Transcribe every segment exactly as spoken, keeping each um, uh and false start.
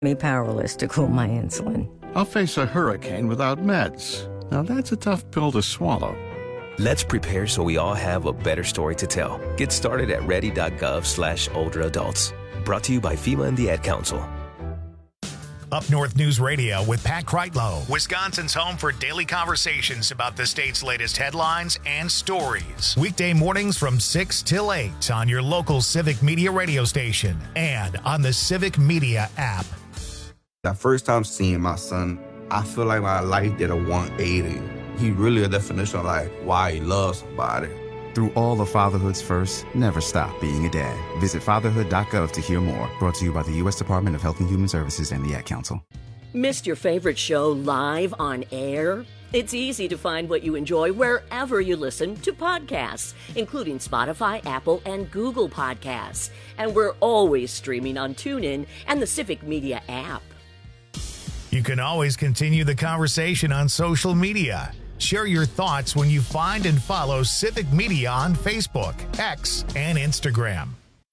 Me powerless to cool my insulin. I'll face a hurricane without meds. Now that's a tough pill to swallow. Let's prepare so we all have a better story to tell. Get started at ready.gov slash older adults. Brought to you by FEMA and the Ad Council. Up North News Radio with Pat Kreitlow, Wisconsin's home for daily conversations about the state's latest headlines and stories. Weekday mornings from six till eight on your local Civic Media radio station and on the Civic Media app. That first time seeing my son, I feel like my life did a one eighty. He really a definition of like why he loves somebody. Through all of fatherhood's first, never stop being a dad. Visit fatherhood dot gov to hear more. Brought to you by the U S Department of Health and Human Services and the Ad Council. Missed your favorite show live on air? It's easy to find what you enjoy wherever you listen to podcasts, including Spotify, Apple, and Google Podcasts. And we're always streaming on TuneIn and the Civic Media app. You can always continue the conversation on social media. Share your thoughts when you find and follow Civic Media on Facebook, X, and Instagram.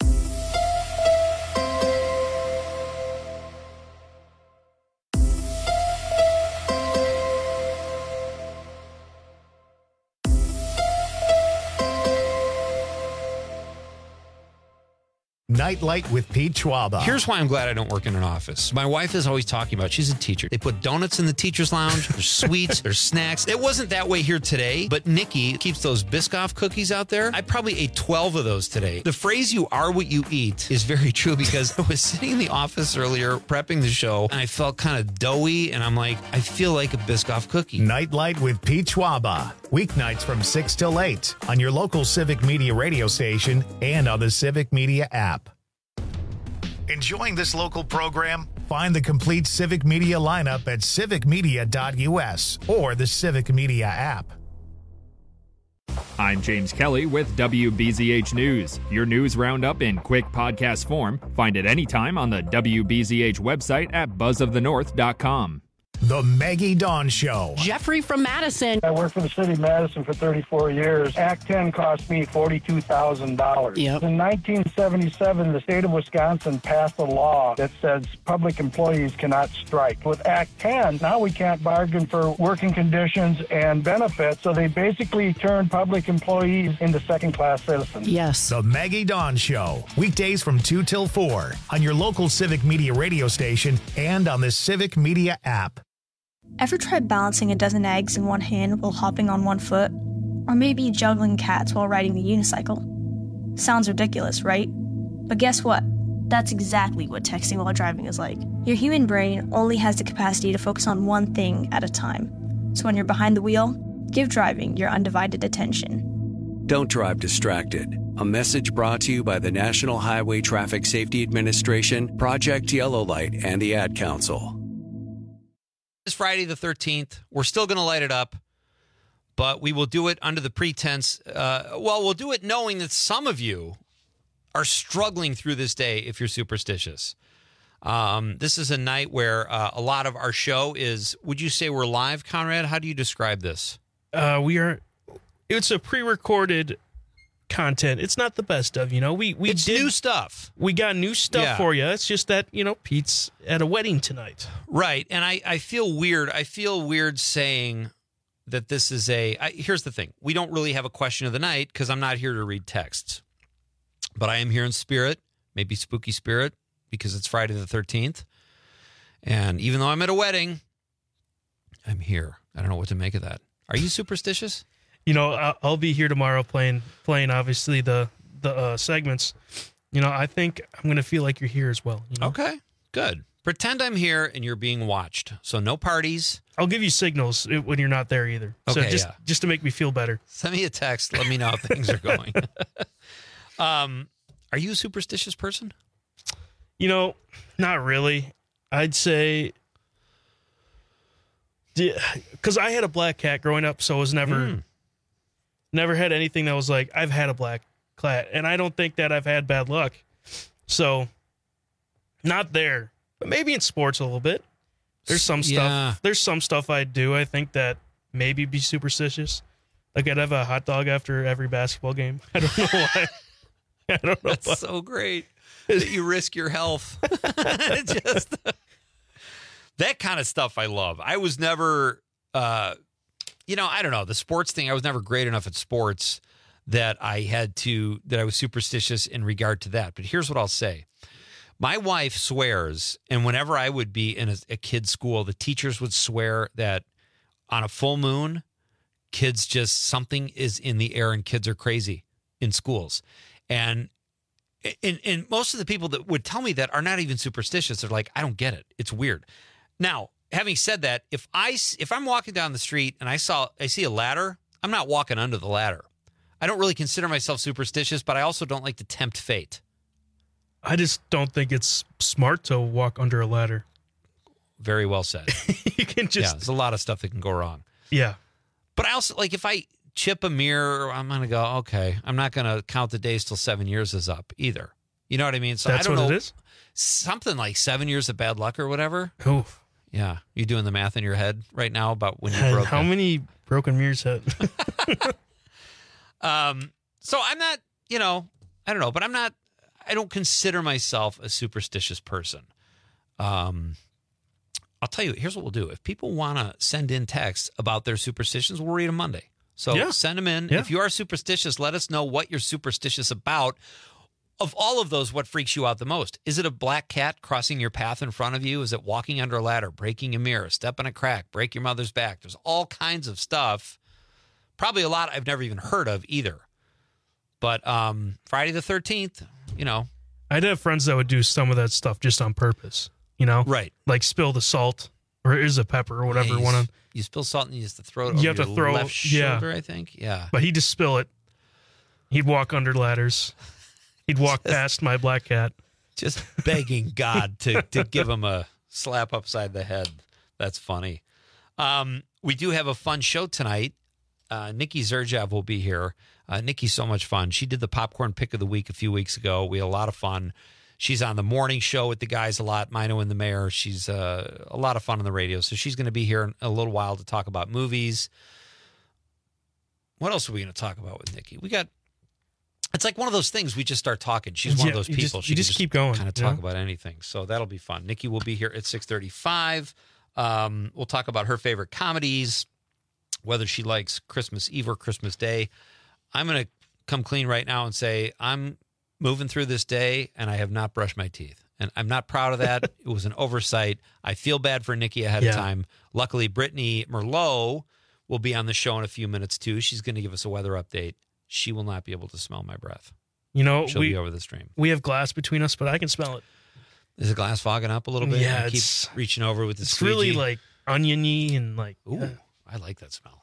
Nightlight with Pete Schwaba. Here's why I'm glad I don't work in an office. My wife is always talking about, she's a teacher. They put donuts in the teacher's lounge. There's sweets. There's snacks. It wasn't that way here today, but Nikki keeps those Biscoff cookies out there. I probably ate twelve of those today. The phrase, you are what you eat, is very true because I was sitting in the office earlier prepping the show and I felt kind of doughy and I'm like, I feel like a Biscoff cookie. Nightlight with Pete Schwaba. Weeknights from six till eight on your local Civic Media radio station and on the Civic Media app. Enjoying this local program? Find the complete Civic Media lineup at civic media dot u s or the Civic Media app. I'm James Kelly with W B Z H News. Your news roundup in quick podcast form. Find it anytime on the W B Z H website at buzz of the north dot com. The Maggie Dawn Show. Jeffrey from Madison. I worked for the city of Madison for thirty-four years. Act ten cost me forty-two thousand dollars. Yep. In nineteen seventy-seven, the state of Wisconsin passed a law that says public employees cannot strike. With Act ten, now we can't bargain for working conditions and benefits, so they basically turned public employees into second-class citizens. Yes. The Maggie Dawn Show. Weekdays from two till four on your local Civic Media radio station and on the Civic Media app. Ever tried balancing a dozen eggs in one hand while hopping on one foot? Or maybe juggling cats while riding the unicycle? Sounds ridiculous, right? But guess what? That's exactly what texting while driving is like. Your human brain only has the capacity to focus on one thing at a time. So when you're behind the wheel, give driving your undivided attention. Don't drive distracted. A message brought to you by the National Highway Traffic Safety Administration, Project Yellow Light, and the Ad Council. It's Friday the thirteenth. We're still going to light it up, but we will do it under the pretense. Uh, well, we'll do it knowing that some of you are struggling through this day if you're superstitious. Um, this is a night where uh, a lot of our show is, would you say we're live, Conrad? How do you describe this? Uh, we are, it's a pre-recorded content. It's not the best of, you know, we, we it's did new stuff. We got new stuff yeah. for you. It's just that, you know, Pete's at a wedding tonight. Right. And I, I feel weird. I feel weird saying that this is a, I, here's the thing. We don't really have a question of the night because I'm not here to read texts, but I am here in spirit, maybe spooky spirit, because it's Friday the thirteenth. And even though I'm at a wedding, I'm here. I don't know what to make of that. Are you superstitious? You know, I'll be here tomorrow playing, playing obviously the the uh, segments. You know, I think I'm going to feel like you're here as well. You know? Okay, good. Pretend I'm here and you're being watched. So no parties. I'll give you signals when you're not there either. Okay, so just yeah. just to make me feel better. Send me a text. Let me know how things are going. um, are you a superstitious person? You know, not really. I'd say, because I had a black cat growing up, so I was never. Mm. Never had anything that was like, I've had a black cat, and I don't think that I've had bad luck. So, not there, but maybe in sports a little bit. There's some stuff. Yeah. There's some stuff I do. I think that maybe be superstitious. Like I'd have a hot dog after every basketball game. I don't know why. I don't know. That's why. So great that you risk your health. Just That kind of stuff I love. I was never, uh, you know, I don't know, the sports thing. I was never great enough at sports that I had to, that I was superstitious in regard to that. But here's what I'll say. My wife swears, and whenever I would be in a, a kid's school, the teachers would swear that on a full moon, kids just, something is in the air and kids are crazy in schools. And, and, and most of the people that would tell me that are not even superstitious. They're like, I don't get it. It's weird. Now, having said that, if I, if I'm walking down the street and I saw, I see a ladder, I'm not walking under the ladder. I don't really consider myself superstitious, but I also don't like to tempt fate. I just don't think it's smart to walk under a ladder. Very well said. You can just... Yeah, there's a lot of stuff that can go wrong. Yeah. But I also, like, if I chip a mirror, I'm going to go, okay, I'm not going to count the days till seven years is up either. You know what I mean? So That's I don't what know. it is? Something like seven years of bad luck or whatever. Oof. Yeah. You doing the math in your head right now about when you And broke How it? many broken mirrors had? Um, so I'm not, you know, I don't know, but I'm not, I don't consider myself a superstitious person. Um, I'll tell you, here's what we'll do. If people want to send in texts about their superstitions, we'll read them Monday. So Yeah. send them in. Yeah. If you are superstitious, let us know what you're superstitious about. Of all of those, what freaks you out the most? Is it a black cat crossing your path in front of you? Is it walking under a ladder, breaking a mirror, step in a crack, break your mother's back? There's all kinds of stuff. Probably a lot I've never even heard of either. But um, Friday the thirteenth, you know. I'd have friends that would do some of that stuff just on purpose, you know? Right. Like spill the salt, or is it pepper, or whatever. Yeah, you, one s- of, you spill salt and you have to throw it You over have to your throw- left yeah. shoulder, I think. Yeah. But he'd just spill it. He'd walk under ladders. He'd walk past my black cat. Just begging God to, to give him a slap upside the head. That's funny. Um, we do have a fun show tonight. Uh, Nikki Zerjev will be here. Uh, Nikki's so much fun. She did the popcorn pick of the week a few weeks ago. We had a lot of fun. She's on the morning show with the guys a lot, Mino and the Mayor. She's uh, a lot of fun on the radio. So she's going to be here in a little while to talk about movies. What else are we going to talk about with Nikki? We got, it's like one of those things we just start talking. She's one Yeah, of those you people. just- she you can just keep going, Kind of you talk know? about anything. So that'll be fun. Nikki will be here at six thirty-five. Um, we'll talk about her favorite comedies, whether she likes Christmas Eve or Christmas Day. I'm going to come clean right now and say I'm moving through this day and I have not brushed my teeth. And I'm not proud of that. It was an oversight. I feel bad for Nikki ahead Yeah. of time. Luckily, Brittany Merlot will be on the show in a few minutes too. She's going to give us a weather update. She will not be able to smell my breath. You know, She'll we, be over the stream. we have glass between us, but I can smell it. Is the glass fogging up a little bit? Yeah, I keep it's- reaching over with the It's squeegee. really like oniony and like. Ooh, yeah. I like that smell.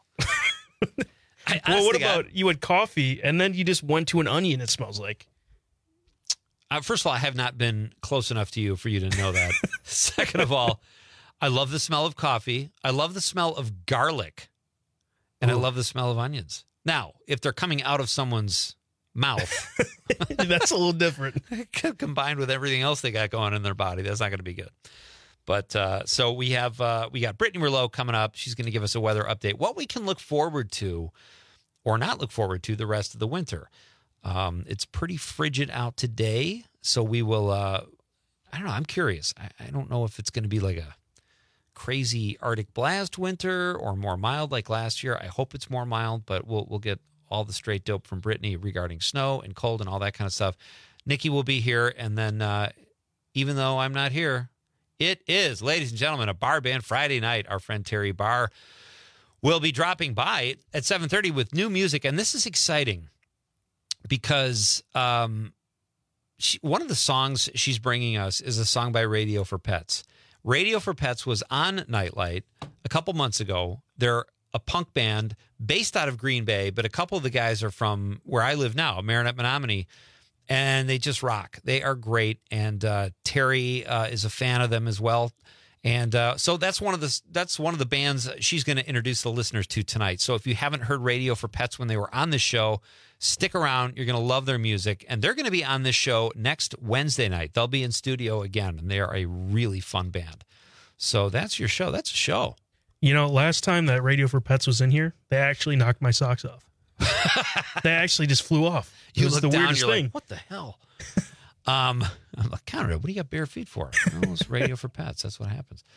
I, Well, honest what to God, about you had coffee and then you just went to an onion? It smells like. Uh, first of all, I have not been close enough to you for you to know that. Second of all, I love the smell of coffee. I love the smell of garlic. And I Ooh. love the smell of onions. Now, if they're coming out of someone's mouth, That's a little different. combined with everything else they got going in their body, that's not going to be good. But uh, so we have uh, we got Brittany Merlot coming up. She's going to give us a weather update. What we can look forward to or not look forward to the rest of the winter. Um, it's pretty frigid out today, so we will. Uh, I don't know. I'm curious. I, I don't know if it's going to be like a crazy Arctic blast winter or more mild like last year. I hope it's more mild, but we'll we'll get all the straight dope from Brittany regarding snow and cold and all that kind of stuff. Nikki will be here, and then uh, even though I'm not here, it is, ladies and gentlemen, a bar band Friday night. Our friend Terry Barr will be dropping by at seven thirty with new music, and this is exciting because um, she, one of the songs she's bringing us is a song by Radio for Pets. Radio for Pets was on Nightlight a couple months ago. They're a punk band based out of Green Bay, but a couple of the guys are from where I live now, Marinette, Menominee, and they just rock. They are great, and uh, Terry uh, is a fan of them as well. And uh, so that's one of the that's one of the bands she's going to introduce the listeners to tonight. So if you haven't heard Radio for Pets when they were on this show, stick around. You're going to love their music, and they're going to be on this show next Wednesday night. They'll be in studio again, and they are a really fun band. So that's your show. That's a show. You know, last time that Radio for Pets was in here, they actually knocked my socks off. They actually just flew off. It You was look the down, weirdest you're thing. like, what the hell? um, I'm like, Conrad, what do you got bare feet for? Oh, it's Radio for Pets. That's what happens.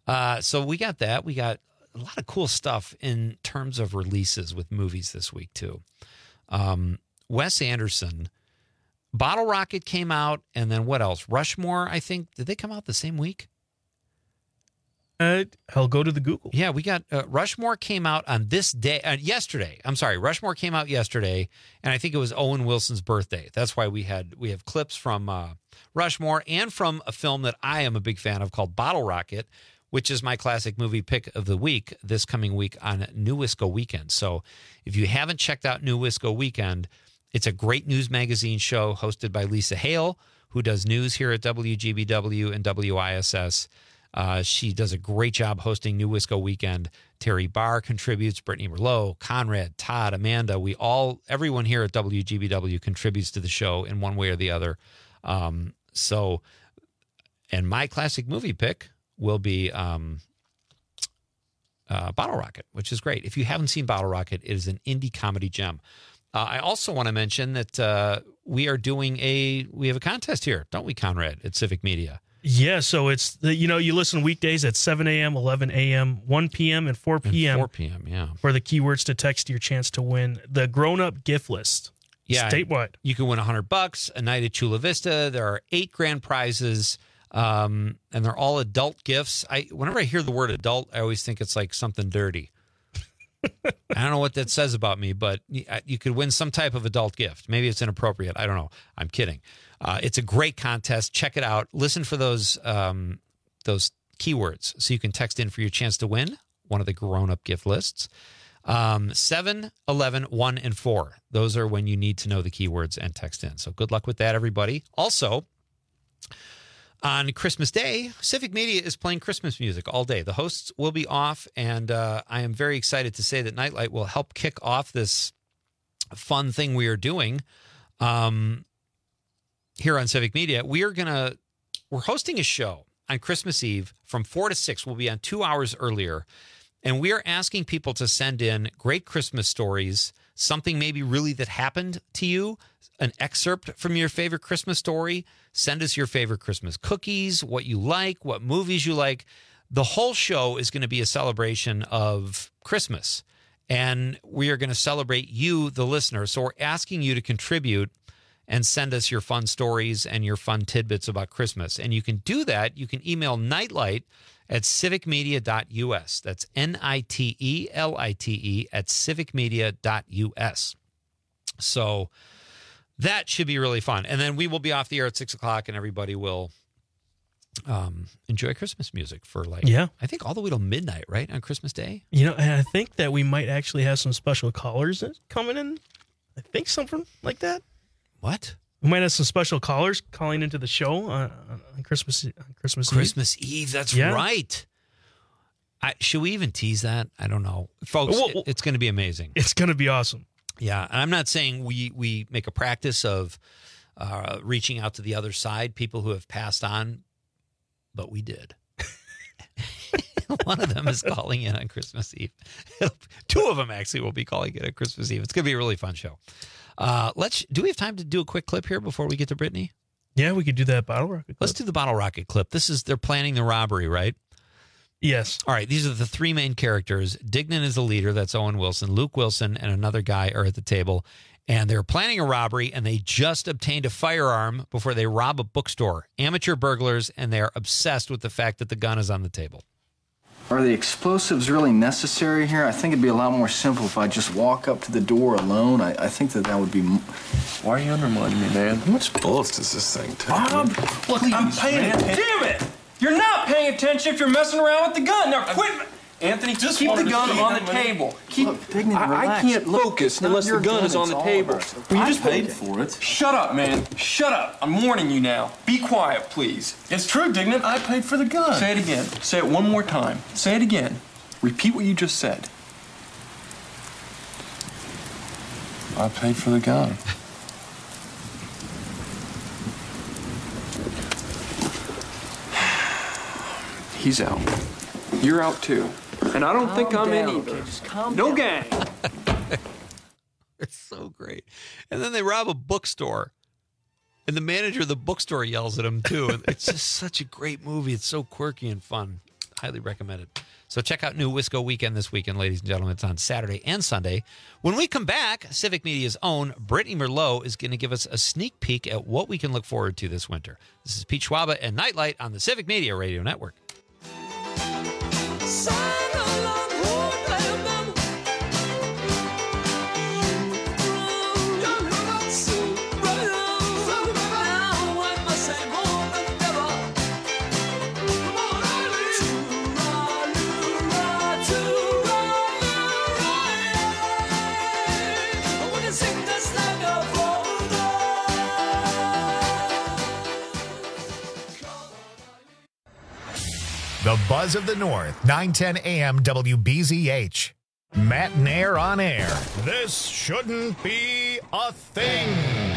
Uh, so we got that. We got a lot of cool stuff in terms of releases with movies this week, too. Um, Wes Anderson, Bottle Rocket came out, and then what else? Rushmore, I think. Did they come out the same week? Uh, I'll go to the Google. Yeah, we got uh, Rushmore came out on this day, uh, yesterday. I'm sorry, Rushmore came out yesterday, and I think it was Owen Wilson's birthday. That's why we had we have clips from uh, Rushmore and from a film that I am a big fan of called Bottle Rocket, which is my classic movie pick of the week this coming week on New Wisco Weekend. So if you haven't checked out New Wisco Weekend, it's a great news magazine show hosted by Lisa Hale, who does news here at W G B W and W I S S. Uh, she does a great job hosting New Wisco Weekend. Terry Barr contributes, Brittany Merlot, Conrad, Todd, Amanda. We all, everyone here at W G B W contributes to the show in one way or the other. Um, so, and my classic movie pick will be um, uh, Bottle Rocket, which is great. If you haven't seen Bottle Rocket, it is an indie comedy gem. Uh, I also want to mention that uh, we are doing a, we have a contest here, don't we, Conrad, at Civic Media? Yeah, so it's, the, you know, you listen weekdays at seven a.m., eleven a.m., one p.m., and four p.m. And four p.m., yeah. For the keywords to text your chance to win the grown-up gift list. Yeah. Statewide. You can win one hundred bucks, a night at Chula Vista. There are eight grand prizes, um, and they're all adult gifts. I Whenever I hear the word adult, I always think it's like something dirty. I don't know what that says about me, but you could win some type of adult gift. Maybe it's inappropriate. I don't know. I'm kidding. Uh, it's a great contest. Check it out. Listen for those um, those keywords so you can text in for your chance to win one of the grown-up gift lists. Um, seven, eleven, one, and four. Those are when you need to know the keywords and text in. So good luck with that, everybody. Also, on Christmas Day, Civic Media is playing Christmas music all day. The hosts will be off, and uh, I am very excited to say that Nightlight will help kick off this fun thing we are doing um, here on Civic Media. We are gonna we're hosting a show on Christmas Eve from four to six. We'll be on two hours earlier, and we are asking people to send in great Christmas stories, something maybe really that happened to you, an excerpt from your favorite Christmas story. Send us your favorite Christmas cookies, what you like, what movies you like. The whole show is going to be a celebration of Christmas, and we are going to celebrate you, the listener. So we're asking you to contribute and send us your fun stories and your fun tidbits about Christmas. And you can do that. You can email Nightlight at civic media dot u s. That's N I T E L I T E at civic media dot u s. So that should be really fun. And then we will be off the air at six o'clock, and everybody will um, enjoy Christmas music for like, yeah. I think all the way till midnight, right, on Christmas Day? You know, and I think that we might actually have some special callers coming in. I think something like that. What? We might have some special callers calling into the show on, on Christmas on Christmas Christmas Eve. Eve, that's yeah. right. I, should we even tease that? I don't know. Folks, well, it, it's going to be amazing. It's going to be awesome. Yeah, and I'm not saying we, we make a practice of uh, reaching out to the other side, people who have passed on, but we did. One of them is calling in on Christmas Eve. Two of them actually will be calling in on Christmas Eve. It's going to be a really fun show. Uh, let's. Do we have time to do a quick clip here before we get to Brittany? Yeah, we could do that Bottle Rocket clip. Let's do the Bottle Rocket clip. This is, they're planning the robbery, right? Yes. All right, these are the three main characters. Dignan is the leader. That's Owen Wilson. Luke Wilson and another guy are at the table, and they're planning a robbery, and they just obtained a firearm before they rob a bookstore. Amateur burglars, and they're obsessed with the fact that the gun is on the table. Are the explosives really necessary here? I think it'd be a lot more simple if I just walk up to the door alone. I, I think that that would be... M- Why are you undermining me, man? How much bullets does this thing take? Bob, Look, please, I'm paying man. attention. Damn it! You're not paying attention if you're messing around with the gun. Now quit. Anthony, just keep the gun on the table. Keep. Look, Dignan, I, I relax. can't Look, focus it's not unless the your gun gun, is on it's the all table. of us. Will you I just paid focus? for it. Shut up, man. Shut up. I'm warning you now. Be quiet, please. It's true, Dignan. I paid for the gun. Say it again. Say it one more time. Say it again. Repeat what you just said. I paid for the gun. He's out. You're out too. And I don't Calm think I'm down, in either. okay? Just calm no down. gang. It's so great. And then they rob a bookstore, and the manager of the bookstore yells at them too. And it's just such a great movie. It's so quirky and fun. Highly recommended. So check out New Wisco Weekend this weekend, ladies and gentlemen. It's on Saturday and Sunday. When we come back, Civic Media's own Brittany Merlot is going to give us a sneak peek at what we can look forward to this winter. This is Pete Schwaba and Nightlight on the Civic Media Radio Network. The Buzz of the North, nine ten a.m. W B Z H. Matt and Air on air. This shouldn't be a thing.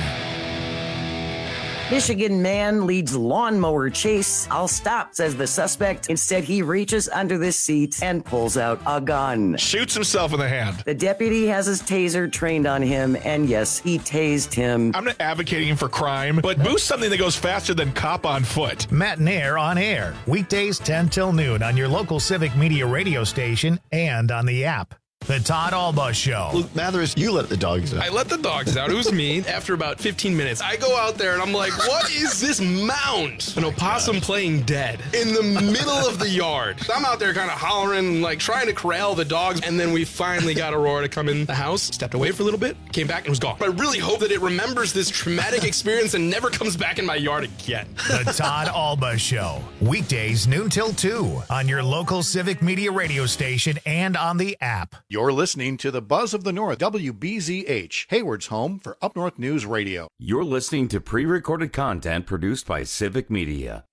Michigan man leads lawnmower chase. I'll stop, says the suspect. Instead, he reaches under the seat and pulls out a gun. Shoots himself in the hand. The deputy has his taser trained on him, and yes, he tased him. I'm not advocating for crime, but boost something that goes faster than cop on foot. Matt and Air on air. Weekdays ten till noon on your local Civic Media radio station and on the app. The Todd Alba Show. Luke Mathers, you let the dogs out. I let the dogs out. It was me. After about fifteen minutes, I go out there and I'm like, what is this mound? An opossum playing dead in the middle of the yard. So I'm out there kind of hollering, like trying to corral the dogs. And then we finally got Aurora to come in the house, stepped away for a little bit, came back and was gone. But I really hope that it remembers this traumatic experience and never comes back in my yard again. The Todd Alba Show. Weekdays noon till two on your local Civic Media radio station and on the app. You're listening to the Buzz of the North, W B Z H, Hayward's home for Up North News Radio. You're listening to pre-recorded content produced by Civic Media.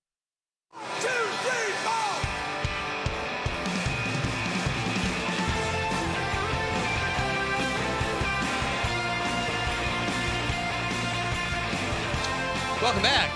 Welcome back.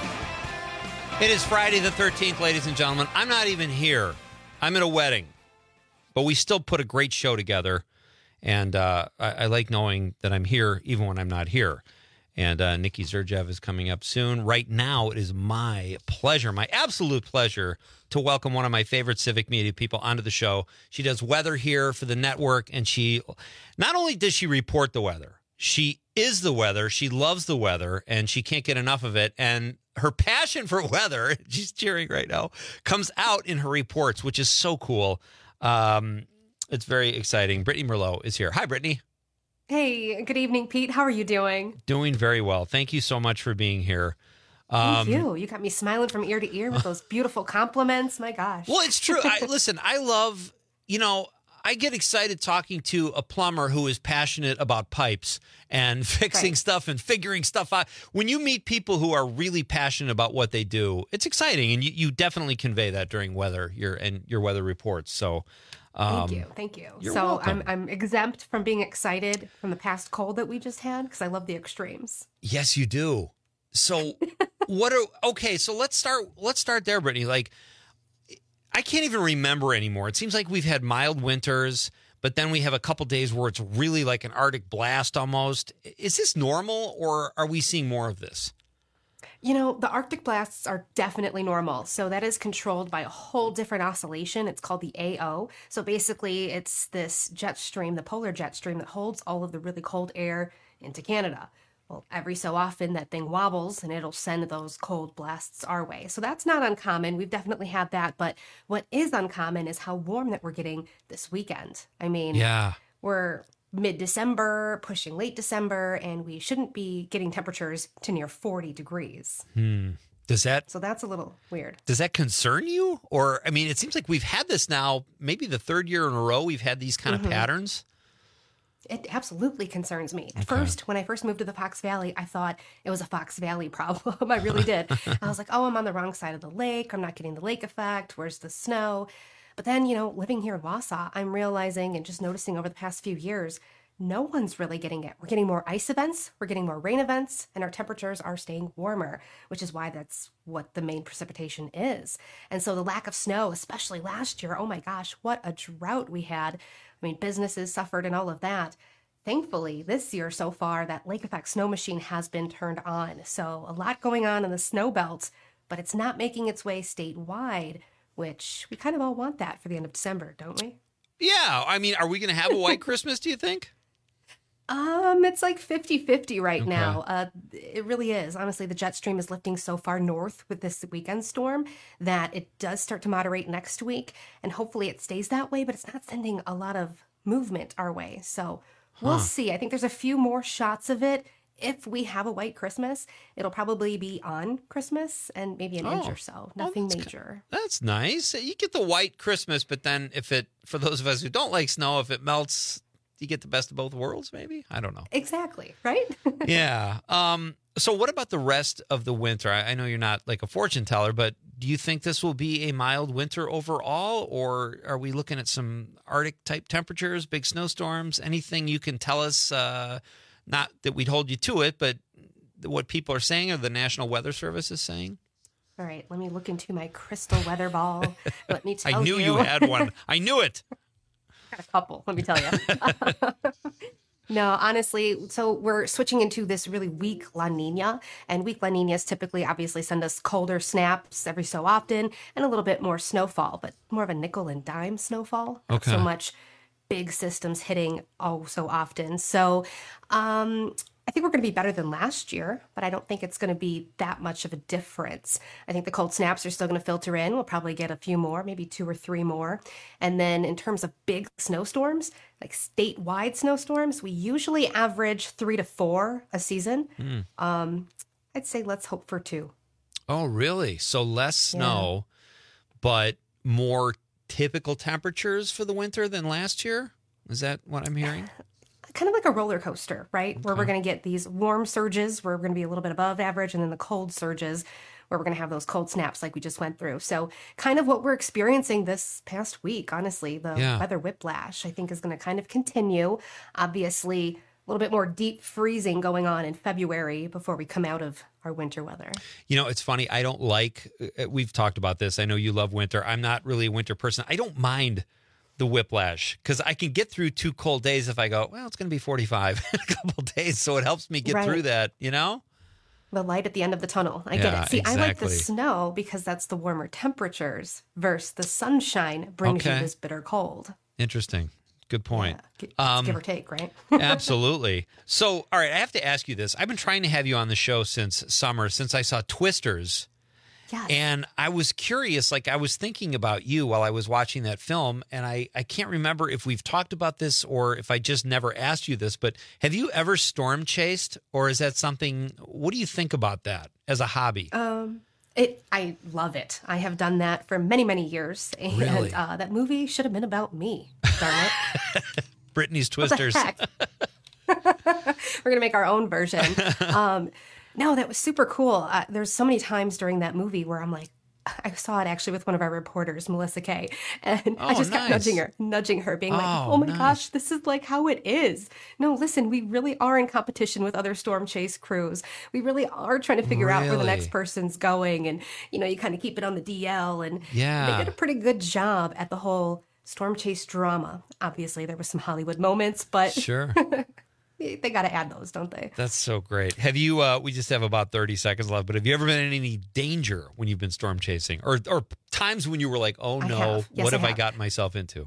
It is Friday the thirteenth, ladies and gentlemen. I'm not even here. I'm at a wedding. But we still put a great show together, and uh, I, I like knowing that I'm here even when I'm not here. And uh, Nikki Zerjev is coming up soon. Right now, it is my pleasure, my absolute pleasure, to welcome one of my favorite Civic Media people onto the show. She does weather here for the network, and she not only does she report the weather, she is the weather. She loves the weather, and she can't get enough of it. And her passion for weather, she's cheering right now, comes out in her reports, which is so cool. Um, it's very exciting. Brittany Merlot is here. Hi, Brittany. Hey, good evening, Pete. How are you doing? Doing very well. Thank you so much for being here. Um, Thank you. You got me smiling from ear to ear with those beautiful compliments. My gosh. Well, it's true. I, listen, I love, you know, I get excited talking to a plumber who is passionate about pipes and fixing right. stuff and figuring stuff out. When you meet people who are really passionate about what they do, it's exciting, and you, you definitely convey that during weather your and your weather reports. So, um, thank you, thank you. You're so welcome. I'm I'm exempt from being excited from the past cold that we just had because I love the extremes. Yes, you do. So, what are okay? So let's start. Let's start there, Brittany. Like, I can't even remember anymore. It seems like we've had mild winters, but then we have a couple days where it's really like an Arctic blast almost. Is this normal, or are we seeing more of this? You know, the Arctic blasts are definitely normal. So that is controlled by a whole different oscillation. It's called the A O. So basically, it's this jet stream, the polar jet stream, that holds all of the really cold air into Canada. Well, every so often that thing wobbles and it'll send those cold blasts our way. So that's not uncommon. We've definitely had that. But what is uncommon is how warm that we're getting this weekend. I mean, yeah. we're mid-December, pushing late December, and we shouldn't be getting temperatures to near forty degrees. Hmm. Does that... So that's a little weird. Does that concern you? Or, I mean, it seems like we've had this now, maybe the third year in a row we've had these kind mm-hmm. of patterns. It absolutely concerns me. At Okay. first, when I first moved to the Fox Valley, I thought it was a Fox Valley problem. I really did. I was like, oh, I'm on the wrong side of the lake. I'm not getting the lake effect. Where's the snow? But then, you know, living here in Wausau, I'm realizing and just noticing over the past few years, no one's really getting it. We're getting more ice events, we're getting more rain events, and our temperatures are staying warmer, which is why that's what the main precipitation is. And so the lack of snow, especially last year, oh my gosh, what a drought we had. I mean, businesses suffered and all of that. Thankfully, this year so far, that lake effect snow machine has been turned on. So a lot going on in the snow belt, but it's not making its way statewide, which we kind of all want that for the end of December, don't we? Yeah. I mean, are we going to have a white Christmas, do you think? Um, it's like fifty-fifty right Okay. now. Uh, it really is. Honestly, the jet stream is lifting so far north with this weekend storm that it does start to moderate next week, and hopefully it stays that way, but it's not sending a lot of movement our way. So we'll Huh. see. I think there's a few more shots of it. If we have a white Christmas, it'll probably be on Christmas and maybe an inch Oh. or so. Nothing major. That's nice. You get the white Christmas, but then if it, for those of us who don't like snow, if it melts, you get the best of both worlds, maybe? I don't know. Exactly, right? Yeah. Um, so what about the rest of the winter? I, I know you're not like a fortune teller, but do you think this will be a mild winter overall, or are we looking at some Arctic type temperatures, big snowstorms? Anything you can tell us, uh, not that we'd hold you to it, but what people are saying or the National Weather Service is saying? All right, let me look into my crystal weather ball. Let me tell I knew you. you had one. I knew it. Got a couple, let me tell you. No, honestly, so we're switching into this really weak La Nina, and weak La Ninas typically obviously send us colder snaps every so often and a little bit more snowfall, but more of a nickel and dime snowfall. Not so Okay. much big systems hitting oh so often. So um, I think we're going to be better than last year, but I don't think it's going to be that much of a difference. I think the cold snaps are still going to filter in. We'll probably get a few more, maybe two or three more. And then in terms of big snowstorms, like statewide snowstorms, we usually average three to four a season. Mm. Um, I'd say let's hope for two. Oh, really? So less snow, but more typical temperatures for the winter than last year? Is that what I'm hearing? Kind of like a roller coaster, right? Where we're Okay. going to get these warm surges where we're going to be a little bit above average, and then the cold surges where we're going to have those cold snaps like we just went through. So kind of what we're experiencing this past week, honestly, the Yeah. weather whiplash, I think is going to kind of continue. Obviously, a little bit more deep freezing going on in February before we come out of our winter weather. You know, it's funny. I don't like, uh, we've talked about this. I know you love winter. I'm not really a winter person. I don't mind the whiplash because I can get through two cold days if I go, well, it's going to be forty-five in a couple days. So it helps me get Right. through that, you know? The light at the end of the tunnel. I get Yeah, it. See, I like the exactly. snow because that's the warmer temperatures versus the sunshine brings Okay. you this bitter cold. Interesting. Good point. It's Um, give or take, right? Absolutely. So, all right, I have to ask you this. I've been trying to have you on the show since summer, since I saw Twisters. Yes. And I was curious, like I was thinking about you while I was watching that film, and I, I can't remember if we've talked about this or if I just never asked you this, but have you ever storm chased, or is that something, what do you think about that as a hobby? Um, it. I love it. I have done that for many, many years, and Really? uh, that movie should have been about me. Darn it! Brittany's What the Twisters. heck? We're gonna make our own version. Um, no, that was super cool. Uh, there's so many times during that movie where I'm like, I saw it actually with one of our reporters, Melissa Kay, and I Oh, just kept nice. nudging her, nudging her, being like, Oh, "Oh my nice. gosh, this is like how it is." No, listen, we really are in competition with other storm chase crews. We really are trying to figure out where the Really? next person's going, and you know, you kind of keep it on the D L, and Yeah. they did a pretty good job at the whole storm chase drama. Obviously, there were some Hollywood moments, but Sure. they got to add those, don't they? That's so great. Have you, uh, we just have about thirty seconds left, but have you ever been in any danger when you've been storm chasing, or, or times when you were like, oh I no, have. Yes, what I have I have. gotten myself into?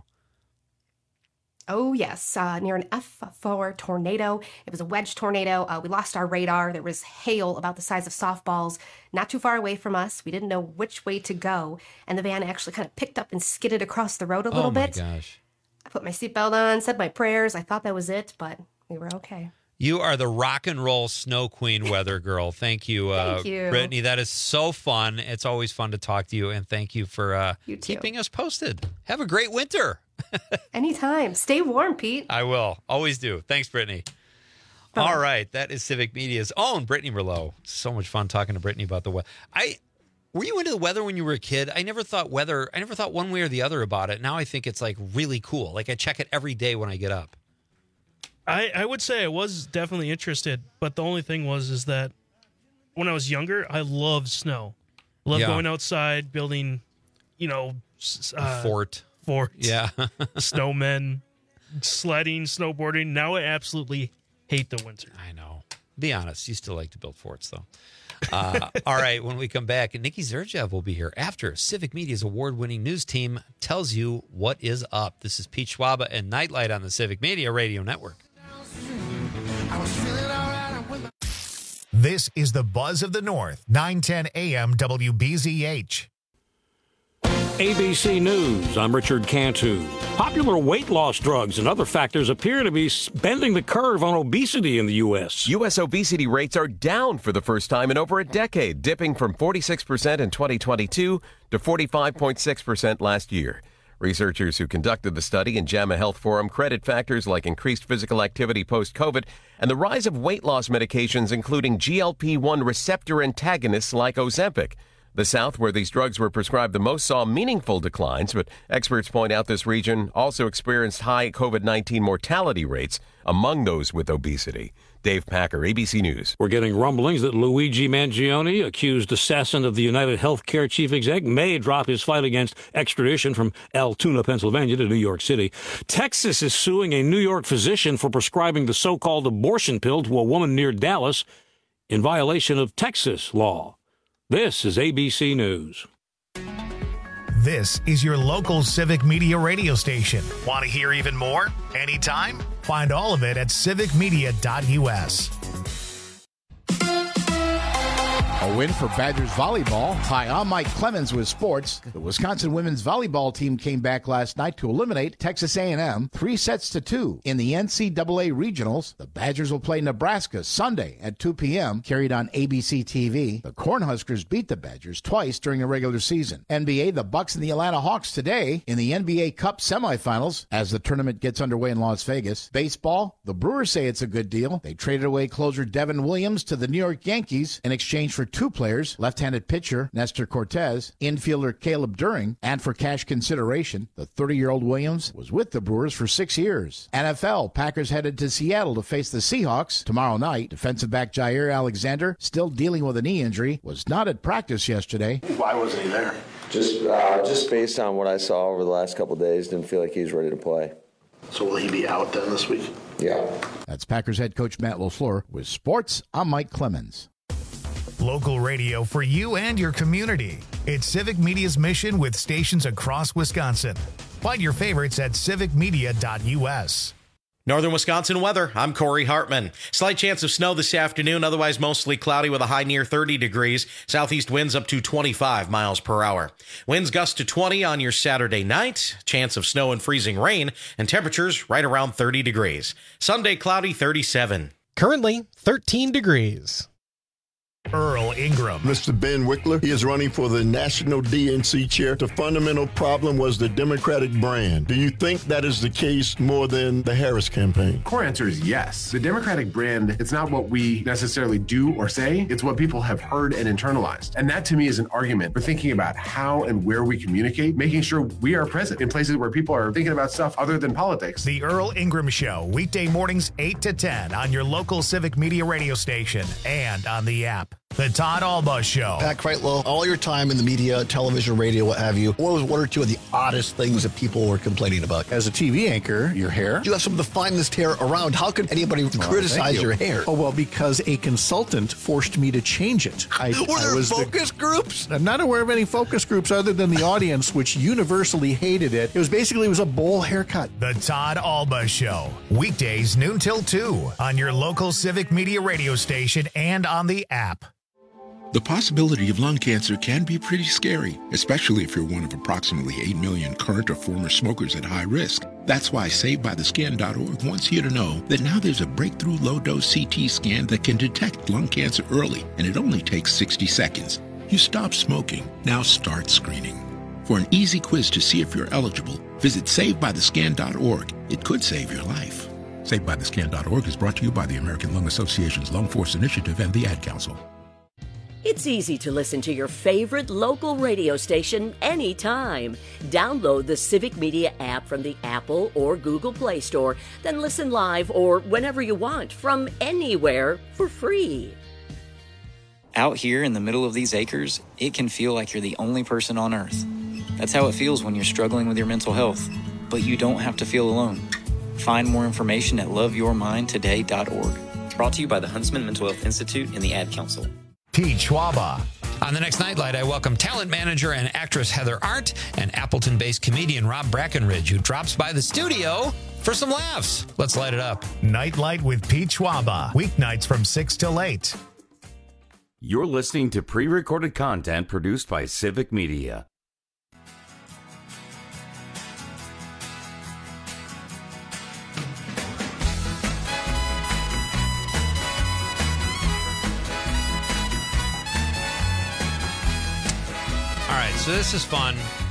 Oh, yes. Uh, near an F four tornado. It was a wedge tornado. Uh, we lost our radar. There was hail about the size of softballs not too far away from us. We didn't know which way to go. And the van actually kind of picked up and skidded across the road a little oh my bit. gosh. I put my seatbelt on, said my prayers. I thought that was it, but we were okay. You are the rock and roll snow queen weather girl. Thank you, uh, Thank you. Brittany. That is so fun. It's always fun to talk to you, and thank you for uh, You too. keeping us posted. Have a great winter. Anytime. Stay warm, Pete. I will. Always do. Thanks, Brittany. All right. That is Civic Media's own Brittany Merlot. So much fun talking to Brittany about the weather. I Were you into the weather when you were a kid? I never thought weather, I never thought one way or the other about it. Now I think it's like really cool. Like I check it every day when I get up. I, I would say I was definitely interested, but the only thing was is that when I was younger, I loved snow. Loved Yeah. going outside, building, you know, s- A uh, fort. forts, Yeah. snowmen, sledding, snowboarding. Now I absolutely hate the winter. I know. Be honest, you still like to build forts, though. Uh, all right, when we come back, Nikki Zerjev will be here after Civic Media's award-winning news team tells you what is up. This is Pete Schwaba and Nightlight on the Civic Media Radio Network. This is the Buzz of the North, nine ten A M W B Z H. A B C News, I'm Richard Cantu. Popular weight loss drugs and other factors appear to be bending the curve on obesity in the U S. U S obesity rates are down for the first time in over a decade, dipping from forty-six percent in twenty twenty-two to forty-five point six percent last year. Researchers who conducted the study and JAMA Health Forum credit factors like increased physical activity post-COVID and the rise of weight loss medications, including G L P one receptor antagonists like Ozempic. The South, where these drugs were prescribed the most, saw meaningful declines, but experts point out this region also experienced high COVID nineteen mortality rates among those with obesity. Dave Packer, A B C News. We're getting rumblings that Luigi Mangione, accused assassin of the United Healthcare chief exec, may drop his fight against extradition from Altoona, Pennsylvania to New York City. Texas is suing a New York physician for prescribing the so-called abortion pill to a woman near Dallas in violation of Texas law. This is A B C News. This is your local Civic Media radio station. Want to hear even more? Anytime? Find all of it at civic media dot U S. A win for Badgers volleyball. Hi, I'm Mike Clemens with sports. The Wisconsin women's volleyball team came back last night to eliminate Texas A and M three sets to two in the N C double A regionals. The Badgers will play Nebraska Sunday at two p.m. carried on A B C T V. The Cornhuskers beat the Badgers twice during the regular season. N B A, the Bucks and the Atlanta Hawks today in the N B A Cup semifinals as the tournament gets underway in Las Vegas. Baseball, the Brewers say it's a good deal. They traded away closer Devin Williams to the New York Yankees in exchange for two players, left-handed pitcher Nestor Cortez, infielder Caleb During, and for cash consideration, the thirty-year-old Williams was with the Brewers for six years. N F L, Packers headed to Seattle to face the Seahawks tomorrow night. Defensive back Jair Alexander, still dealing with a knee injury, was not at practice yesterday. Why wasn't he there? Just, uh, just based on what I saw over the last couple of days, didn't feel like he was ready to play. So will he be out then this week? Yeah. That's Packers head coach Matt LaFleur. With sports, I'm Mike Clemens. Local radio for you and your community. It's Civic Media's mission with stations across Wisconsin. Find your favorites at civic media dot U S. Northern Wisconsin weather, I'm Corey Hartman. Slight chance of snow this afternoon, otherwise mostly cloudy with a high near thirty degrees. Southeast winds up to twenty-five miles per hour. Winds gust to twenty on your Saturday night. Chance of snow and freezing rain, and temperatures right around thirty degrees. Sunday cloudy, thirty-seven. Currently, thirteen degrees. Earl Ingram. Mister Ben Wickler, he is running for the National D N C chair. The fundamental problem was the Democratic brand. Do you think that is the case more than the Harris campaign? Core answer is yes. The Democratic brand, it's not what we necessarily do or say, it's what people have heard and internalized. And that to me is an argument for thinking about how and where we communicate, making sure we are present in places where people are thinking about stuff other than politics. The Earl Ingram Show, weekday mornings eight to ten on your local Civic Media radio station and on the app. The Todd Alba Show. Pat Kreitlow, all your time in the media, television, radio, what have you, what was one or two of the oddest things that people were complaining about? As a T V anchor, your hair. You have some of the finest hair around. How could anybody oh, criticize you. your hair? Oh, well, because a consultant forced me to change it. I, were there I was focus the, groups? I'm not aware of any focus groups other than the audience, which universally hated it. It was basically, it was a bowl haircut. The Todd Alba Show. Weekdays noon till two on your local Civic Media radio station and on the app. The possibility of lung cancer can be pretty scary, especially if you're one of approximately eight million current or former smokers at high risk. That's why Saved By The Scan dot org wants you to know that now there's a breakthrough low-dose C T scan that can detect lung cancer early, and it only takes sixty seconds. You stop smoking, now start screening. For an easy quiz to see if you're eligible, visit Saved By The Scan dot org. It could save your life. Saved By The Scan dot org is brought to you by the American Lung Association's Lung Force Initiative and the Ad Council. It's easy to listen to your favorite local radio station anytime. Download the Civic Media app from the Apple or Google Play Store, then listen live or whenever you want from anywhere for free. Out here in the middle of these acres, it can feel like you're the only person on Earth. That's how it feels when you're struggling with your mental health. But you don't have to feel alone. Find more information at love your mind today dot org. Brought to you by the Huntsman Mental Health Institute and the Ad Council. Pete Schwaba. On the next Nightlight, I welcome talent manager and actress Heather Arndt and Appleton-based comedian Rob Brackenridge, who drops by the studio for some laughs. Let's light it up. Nightlight with Pete Schwaba. Weeknights from six till eight. You're listening to pre-recorded content produced by Civic Media. All right, so this is fun.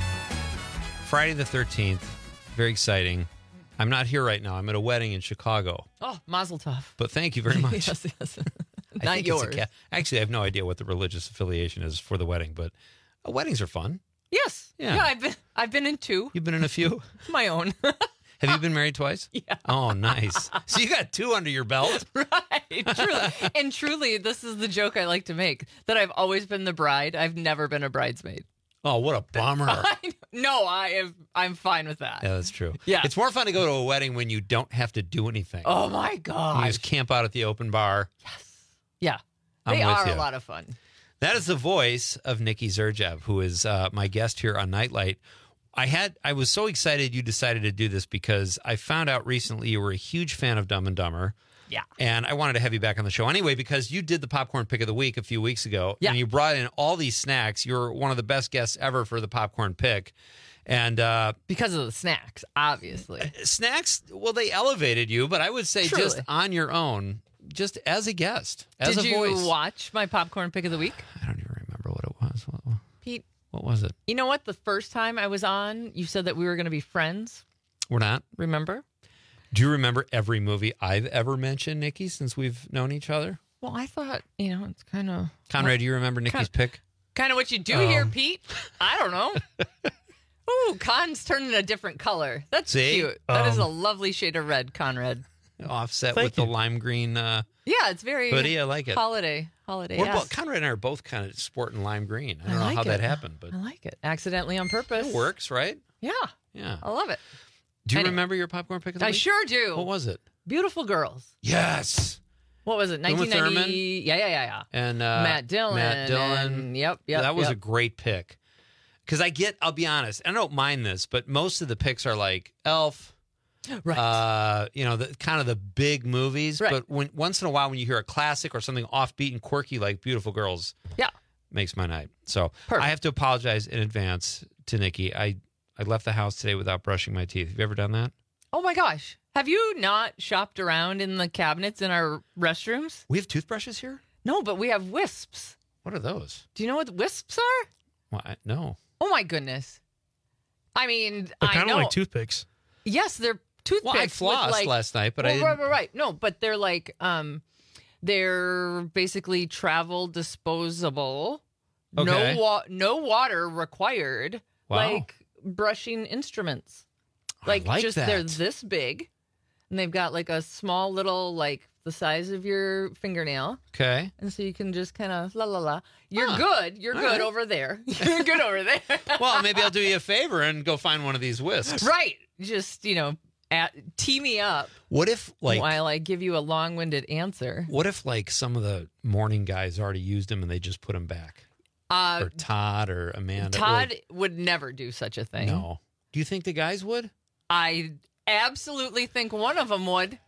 Friday the thirteenth. Very exciting. I'm not here right now. I'm at a wedding in Chicago. Oh, Mazel Tov. But thank you very much. yes, yes. I Not think it's a yours. ca- Actually, I have no idea what the religious affiliation is for the wedding, but uh, weddings are fun. Yes. Yeah. Yeah, I've been I've been in two. You've been in a few? My own. Have you been married twice? Yeah. Oh, nice. So you got two under your belt? Right. Truly. And truly, this is the joke I like to make, that I've always been the bride. I've never been a bridesmaid. Oh, what a bummer. No, I am I'm fine with that. Yeah, that's true. Yeah. It's more fun to go to a wedding when you don't have to do anything. Oh my god. You just camp out at the open bar. Yeah. I'm They with are you. a lot of fun. That is the voice of Nikki Zerjev, who is uh, my guest here on Nightlight. I had I was so excited you decided to do this because I found out recently you were a huge fan of Dumb and Dumber. Yeah. And I wanted to have you back on the show anyway because you did the popcorn pick of the week a few weeks ago. Yeah. And you brought in all these snacks. You're one of the best guests ever for the popcorn pick. And uh, because of the snacks, obviously. Snacks, well, they elevated you, but I would say Truly. just on your own, just as a guest, as Did a you voice. watch my popcorn pick of the week? I don't even remember what it was. What, what, Pete, what was it? you know what? The first time I was on, you said that we were going to be friends. We're not. Remember? Do you remember every movie I've ever mentioned, Nikki, since we've known each other? Well, I thought, you know, it's kind of... Conrad, do you remember Nikki's pick? Kind of what you do Um, here, Pete. I don't know. Ooh, Con's turning a different color. That's See? cute. That is Um, a lovely shade of red, Conrad. Offset Thank with the lime green uh, Yeah, it's very hoodie. I like it. holiday. Holiday. We're yes. both, Conrad and I are both kind of sporting lime green. I I don't know like how that it. happened, but I like it. Accidentally on purpose. it works, right? Yeah. Yeah. I love it. Do you Anyway. remember your popcorn pick of the I week? sure do. What was it? Beautiful Girls. Yes. What was it? Uma nineteen ninety. Thurman? Yeah, yeah, yeah, yeah. And uh, Matt Dillon. Matt Dillon. and- yep, yep. that was yep. a great pick. Because I get, I'll be honest, I don't mind this, but most of the picks are like Elf, right? Uh, you know, the kind of the big movies. Right. But when once in a while, when you hear a classic or something offbeat and quirky like Beautiful Girls, yeah, makes my night. So Perfect. I have to apologize in advance to Nikki. I I left the house today without brushing my teeth. Have you ever done that? Oh my gosh. Have you not shopped around in the cabinets in our restrooms? We have toothbrushes here? No, but we have wisps. What are those? Do you know what wisps are? Well, I, no. Oh my goodness. I mean, They're I kind know. of like toothpicks. Yes, they're toothpicks. Well, I with, flossed like, last night, but I well, didn't. right, right, right. No, but they're like, um, they're basically travel disposable. Okay. No, wa- no water required. Wow. Like brushing instruments. Like, like just they're that. this big, and they've got like a small little, like the size of your fingernail. Okay. And so you can just kind of la la la. You're Huh. good. You're All good right. over there. You're good over there. Well, maybe I'll do you a favor and go find one of these whisks. Right. Just, you know, at, tee me up What if, like, while I give you a long-winded answer. what if, like, some of the morning guys already used them and they just put them back? Uh, Or Todd or Amanda? Todd Or- would never do such a thing. no. Do you think the guys would? I absolutely think one of them would.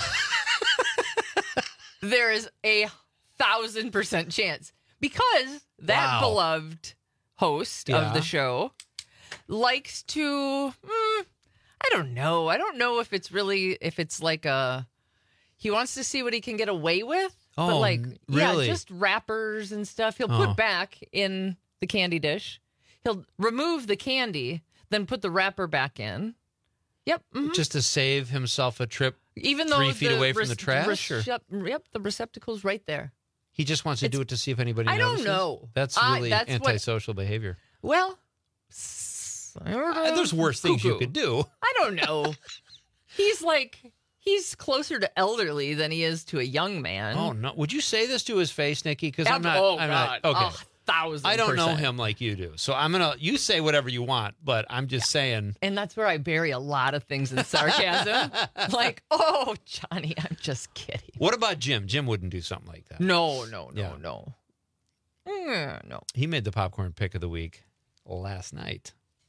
There is a thousand percent chance because that Wow. beloved host Yeah. of the show likes to, mm, I don't know. I don't know if it's really, if it's like a, he wants to see what he can get away with. but Oh, like, n- yeah, really? just wrappers and stuff. He'll Oh. put back in the candy dish. He'll remove the candy, then put the wrapper back in. Yep. mhm. Just to save himself a trip Even though three feet the away from rec- the trash? or- recep- yep, the receptacle's right there. He just wants to do it to see if anybody I don't notices? know. That's I- really that's what- antisocial behavior. Well, s- Uh, There's worse things you cuckoo. could do. I don't know. He's like he's closer to elderly than he is to a young man. Oh no! Would you say this to his face, Nikki? Because I'm Ab- not. Oh I'm God, not. Okay. a thousand. I don't know percent. him like you do, so I'm gonna. You say whatever you want, but I'm just saying. And that's where I bury a lot of things in sarcasm. Like, oh, Johnny, I'm just kidding. What about Jim? Jim wouldn't do something like that. No, no, no, Yeah. no. Mm, no. He made the popcorn pick of the week last night.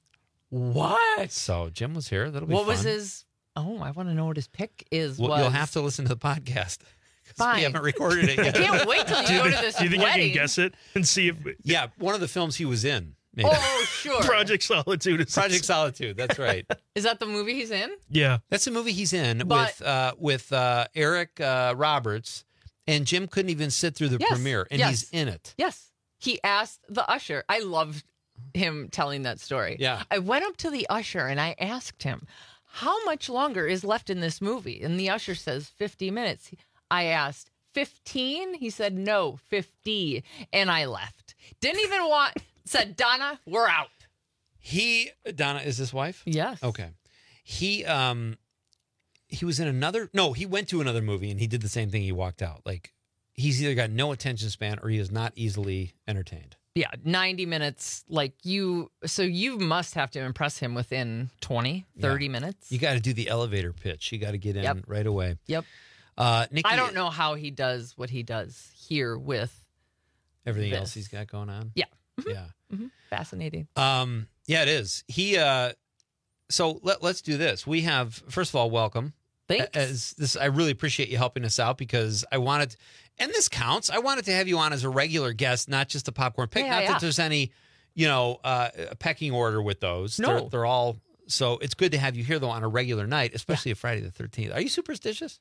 What? So Jim was here. That'll be What fun. was his? Oh, I want to know what his pick is. Well, was. you'll have to listen to the podcast. 'Cause Fine. We haven't recorded it I yet. can't wait till you Do you go think, to this do you think I wedding. can guess it and see if Yeah, one of the films he was in. Maybe. Oh, sure. Project Solitude is Project Solitude. That's right. Is that the movie he's in? Yeah, that's the movie he's in But- with uh, with uh, Eric uh, Roberts, and Jim couldn't even sit through the Yes. premiere, and Yes. he's in it. Yes. He asked the usher. I loved him telling that story. Yeah. I went up to the usher and I asked him, how much longer is left in this movie? And the usher says fifty minutes. I asked, fifteen? He said, no, fifty. And I left. Didn't even want, said, Donna, we're out. He Donna is his wife? Yes. Okay. He um he was in another no, he went to another movie and he did the same thing. He walked out. Like he's either got no attention span or he is not easily entertained. Yeah, ninety minutes. Like you, so you must have to impress him within twenty, thirty Yeah. minutes. You got to do the elevator pitch. You got to get in Yep. right away. Yep. Uh Nikki, I don't know how he does what he does here with everything this. else he's got going on. Yeah. Yeah. Mhm. Fascinating. Um, yeah, it is. He. Uh, so let, let's do this. We have, first of all, welcome. Thanks. As this, I really appreciate you helping us out because I wanted, and this counts. I wanted to have you on as a regular guest, not just a popcorn pick. Yeah, not yeah. that there's any, you know, uh, a pecking order with those. No. they're, they're all. So it's good to have you here though on a regular night, especially a Friday the thirteenth. Are you superstitious?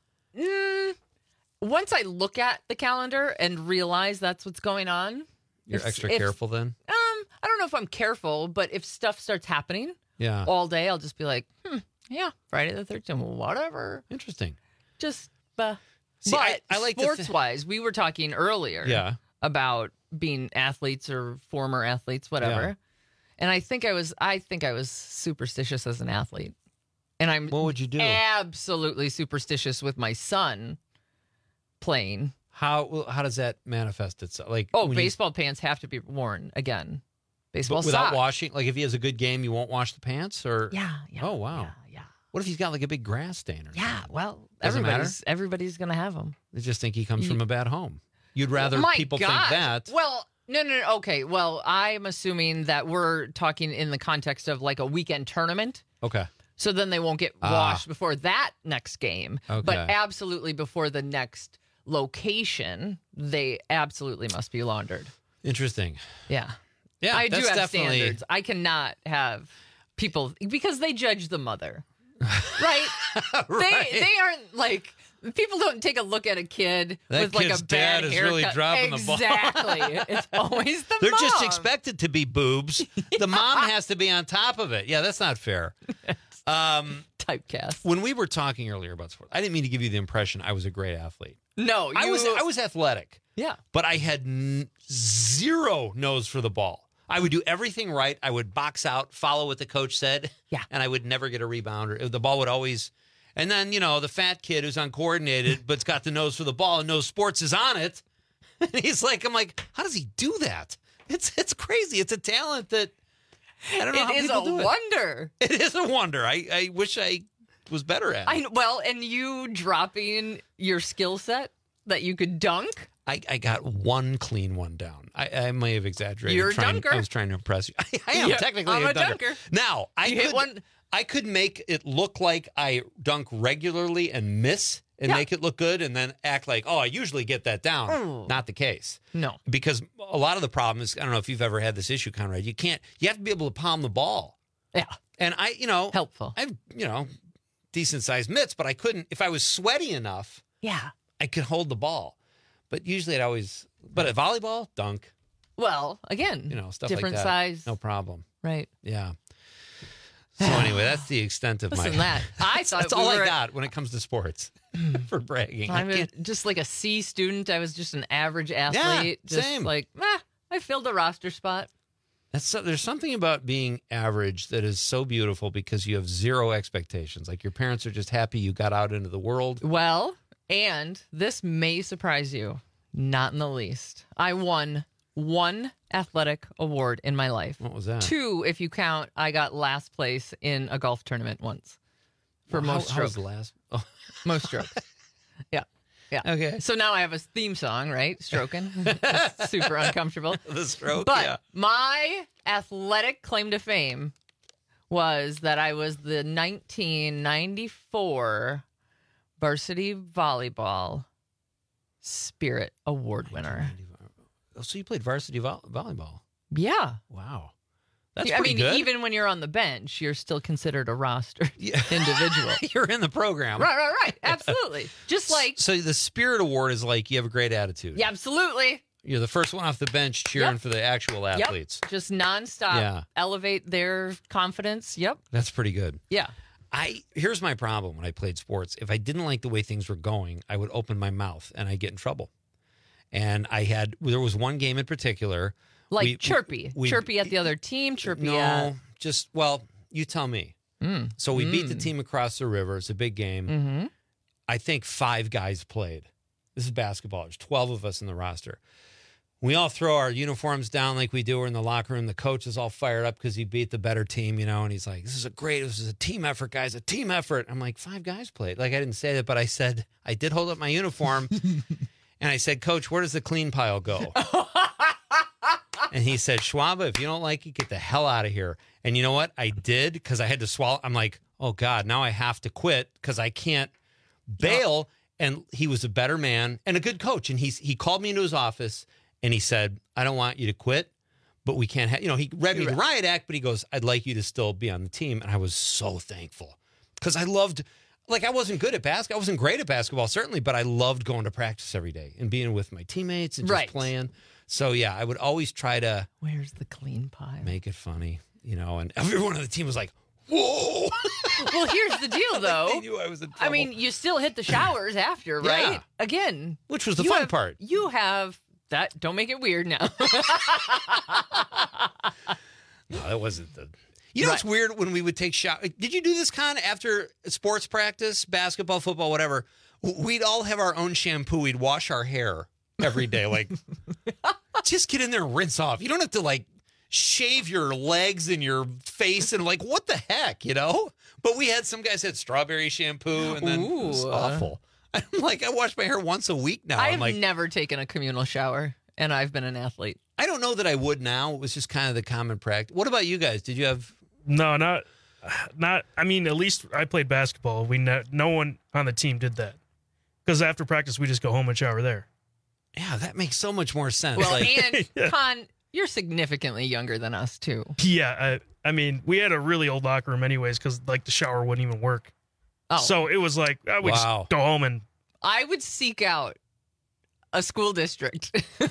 Mm, once I look at the calendar and realize that's what's going on, You're if- extra if- careful then. Um, I don't know if I'm careful, but if stuff starts happening Yeah. all day, I'll just be like, hmm, yeah, Friday the thirteenth, whatever. Interesting. Just, uh, See, but I- I like to thi- sports wise, we were talking earlier Yeah. about being athletes or former athletes, whatever. Yeah. And I think I was, I think I was superstitious as an athlete. And I'm What would you do? absolutely superstitious with my son playing. How well, how does that manifest itself? Like Oh, when you- baseball pants have to be worn again. Baseball But without socks. washing, like if he has a good game, you won't wash the pants, or Yeah, yeah. Oh wow. Yeah, yeah. What if he's got like a big grass stain or Yeah, something? well, Doesn't matter? everybody's everybody's gonna have them. They just think he comes from a bad home. You'd rather My people God. think that. Well, no, no, no. Okay. Well, I'm assuming that we're talking in the context of like a weekend tournament. Okay. So then they won't get Ah. washed before that next game. But Okay. absolutely before the next location, they absolutely must be laundered. Interesting. Yeah. Yeah, I do that's have definitely- standards. I cannot have people because they judge the mother. Right? Right. They they aren't like people don't take a look at a kid That with like kid's a bad dad is haircut. really dropping the ball. Exactly. It's always the They're mom. just expected to be boobs. The mom has to be on top of it. Yeah, that's not fair. Um, Typecast. When we were talking earlier about sports, I didn't mean to give you the impression I was a great athlete. No, you, I was I was athletic. Yeah. But I had n- zero nose for the ball. I would do everything right. I would box out, follow what the coach said. Yeah. And I would never get a rebound. Or the ball would always. And then, you know, the fat kid who's uncoordinated but's got the nose for the ball and knows sports is on it. And he's like, I'm like, how does he do that? It's it's crazy. It's a talent that I don't know It how is people a do it. wonder. It is a wonder. I, I wish I was better at it. I well, and you dropping your skill set that you could dunk. I, I got one clean one down. I, I may have exaggerated. You're a trying, dunker. I was trying to impress you. I, I am Yeah, technically I'm a, a dunker. dunker. Now, I You could, hit one- I could make it look like I dunk regularly and miss and Yeah. make it look good and then act like, oh, I usually get that down. Oh. Not the case. No. Because a lot of the problem is, I don't know if you've ever had this issue, Conrad. You can't, you have to be able to palm the ball. Yeah. And I, you know, Helpful. I have, you know, decent sized mitts, but I couldn't, if I was sweaty enough, Yeah. I could hold the ball. But usually I'd always, but at volleyball, dunk, Well, again, you know, stuff different like that. size. No problem. Right. Yeah. So anyway, that's the extent of Listen, my. that I thought that's we all were I at- got when it comes to sports for bragging. I I'm a, can't- just like a C student. I was just an average athlete. just same. like, eh, I filled a roster spot. That's so, there's something about being average that is so beautiful because you have zero expectations. Like your parents are just happy you got out into the world. Well, and this may surprise you, not in the least. I won one athletic award in my life. What was that? Two, if you count, I got last place in a golf tournament once for Well, how- most how was strokes. the last? Oh. Most strokes. Yeah. Yeah. Okay. So now I have a theme song, right? Stroking. Super uncomfortable. The stroke, But yeah. my athletic claim to fame was that I was the nineteen ninety-four varsity volleyball Spirit Award winner. Oh, so you played varsity vo- volleyball? Yeah. Wow. That's I pretty mean, good. even when you're on the bench, you're still considered a roster individual. You're in the program. Right, right, right. Absolutely. Just like, So the Spirit Award is like you have a great attitude. yeah, absolutely. You're the first one off the bench cheering Yep. for the actual athletes. Yep. Just nonstop. Yeah. Elevate their confidence. Yep. That's pretty good. Yeah. I here's my problem when I played sports. If I didn't like the way things were going, I would open my mouth and I'd get in trouble. And I had there was one game in particular. Like we- chirpy. we- chirpy at the other team, chirpy No, at. just well, you tell me. Mm. So we beat the Mm. team across the river. It's a big game. Mm-hmm. I think five guys played. This is basketball. There's twelve of us in the roster. We all throw our uniforms down like we do. We're in the locker room. The coach is all fired up because he beat the better team, you know, and he's like, this is a great, this is a team effort, guys, a team effort. I'm like, five guys played. Like, I didn't say that, but I said, I did hold up my uniform. And I said, Coach, where does the clean pile go? And he said, Schwaba, if you don't like it, get the hell out of here. And you know what? I did because I had to swallow. I'm like, oh, God, now I have to quit because I can't bail. And he was a better man and a good coach. And he's, he called me into his office and he said, I don't want you to quit, but we can't have, you know, he read me the riot act, but he goes, I'd like you to still be on the team. And I was so thankful because I loved, like, I wasn't good at basketball. I wasn't great at basketball, certainly, but I loved going to practice every day and being with my teammates and just Right. playing. So, yeah, I would always try to Where's the clean pile? make it funny, you know, and everyone on the team was like, whoa. Well, here's the deal, though. They knew I was in I trouble. mean, you still hit the showers after, right? Yeah. Again. Which was the you fun have- part. You have that. Don't make it weird now. No, that wasn't the. You know what's weird when we would take showers? Did you do this, Con, after sports practice, basketball, football, whatever? We'd all have our own shampoo. We'd wash our hair every day. Like, just get in there and rinse off. You don't have to, like, shave your legs and your face and, like, what the heck, you know? But we had some guys had strawberry shampoo, and then it was Ooh. awful. I'm like, I wash my hair once a week now. I've I'm like, never taken a communal shower, and I've been an athlete. I don't know that I would now. It was just kind of the common practice. What about you guys? Did you have? No, not, not. I mean, at least I played basketball. We no, no one on the team did that because after practice we just go home and shower there. Yeah, that makes so much more sense. Well, like, and Con, you're significantly younger than us too. Yeah, I, I mean, we had a really old locker room anyways because like the shower wouldn't even work. Oh. So it was like I would Wow. just go home and I would seek out a school district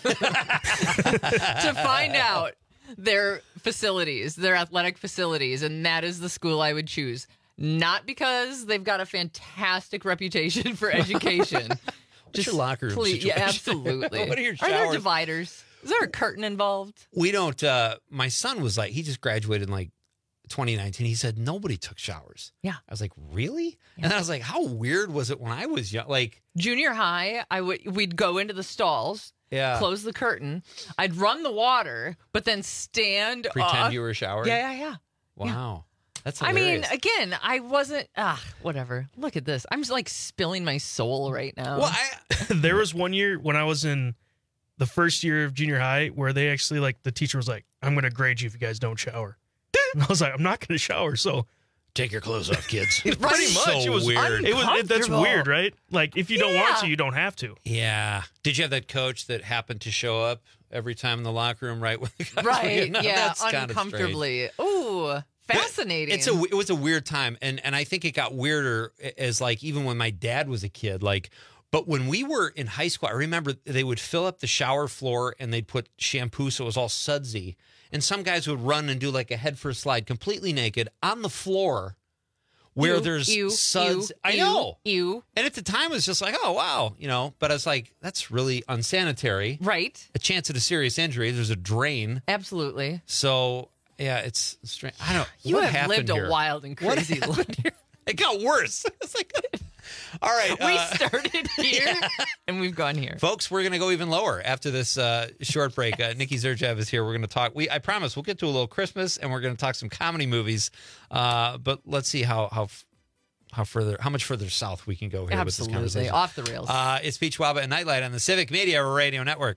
to find out their facilities, their athletic facilities, and that is the school I would choose. Not because they've got a fantastic reputation for education. What's your locker room please, yeah, situation? absolutely. What are your Are there showers? dividers? Is there a curtain involved? we don't. Uh, my son was like, he just graduated in like twenty nineteen. He said nobody took showers. Yeah. I was like, really? And I was like, how weird was it when I was young? Like, Junior high, I would we'd go into the stalls, yeah, close the curtain. I'd run the water, but then stand pretend off. you were showering. Yeah, yeah, yeah. Wow, that's I mean, hilarious. again, I wasn't. Ah, whatever. Look at this. I'm just like spilling my soul right now. well, I there was one year when I was in the first year of junior high where they actually like the teacher was like, I'm going to grade you if you guys don't shower. And I was like, I'm not going to shower. So take your clothes off, kids. pretty much So it was weird. It was it, that's Uncomfortable. weird, right? Like if you don't want Yeah. to, you don't have to. Yeah. Did you have that coach that happened to show up every time in the locker room, right when the guys were right? getting up? Yeah, That's kinda strange. uncomfortably. Ooh, fascinating. It's a it was a weird time, and and I think it got weirder as like even when my dad was a kid, like. But when we were in high school, I remember they would fill up the shower floor and they'd put shampoo so it was all sudsy, and some guys would run and do like a head first slide, completely naked on the floor, where Ew, there's ew, suds. ew, I ew, know. Ew. And at the time, it was just like, oh wow, you know. But I was like, that's really unsanitary. Right. A chance at a serious injury. There's a drain. Absolutely. So yeah, it's strange. I don't. You what have happened lived here? a wild and What crazy life. It got worse. It's like, all right. We uh, started here and we've gone here. Folks, we're going to go even lower after this uh, short break. Uh, Nikki Zerjev is here. We're going to talk. We, I promise, we'll get to a little Christmas, and we're going to talk some comedy movies. Uh, but let's see how how how further, how much further south we can go here Absolutely. with this conversation. Off the rails. Uh, it's Pete Schwaba and Nightlight on the Civic Media Radio Network.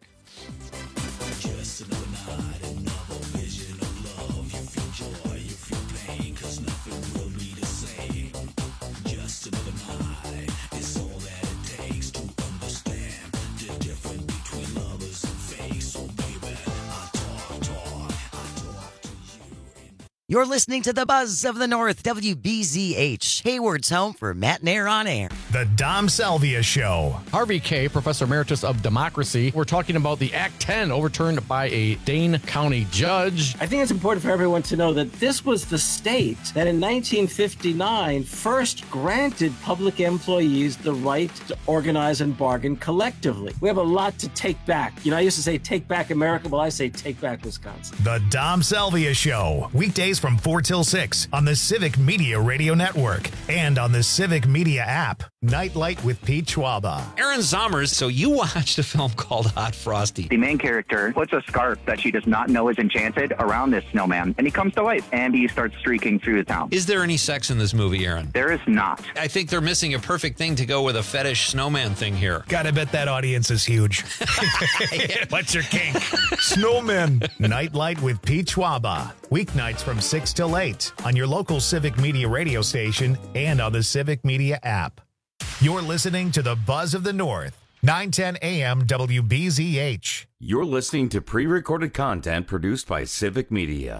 You're listening to the Buzz of the North, W B Z H, Hayward's home for Matt and Air on Air. The Dom Salvia Show. Harvey K., Professor Emeritus of Democracy. We're talking about the Act ten overturned by a Dane County judge. I think it's important for everyone to know that this was the state that in nineteen fifty-nine first granted public employees the right to organize and bargain collectively. We have a lot to take back. You know, I used to say take back America. Well, I say take back Wisconsin. The Dom Salvia Show. Weekdays from four till six on the Civic Media Radio Network and on the Civic Media app. Nightlight with Pete Schwaba. Aaron Zommers, so you watched a film called Hot Frosty. The main character puts a scarf that she does not know is enchanted around this snowman, and he comes to life, and he starts streaking through the town. Is there any sex in this movie, Aaron? There is not. I think they're missing a perfect thing to go with a fetish snowman thing here. Gotta bet that audience is huge. What's your kink? Snowmen. Nightlight with Pete Schwaba. Weeknights from six till eight on your local Civic Media radio station and on the Civic Media app. You're listening to the Buzz of the North, nine ten A M W B Z H. You're listening to pre-recorded content produced by Civic Media.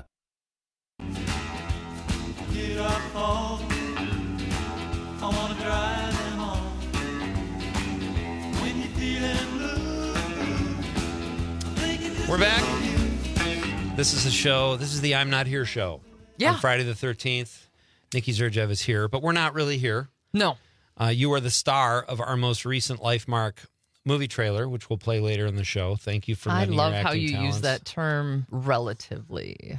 Get up home. I wanna drive them home. When you're feeling blue. We're back. This is a show. This is the I'm Not Here show. Yeah. On Friday the thirteenth, Nikki Zerjev is here, but we're not really here. No. Uh, you are the star of our most recent LifeMark movie trailer, which we'll play later in the show. Thank you for I lending love your how acting you talents. use that term relatively.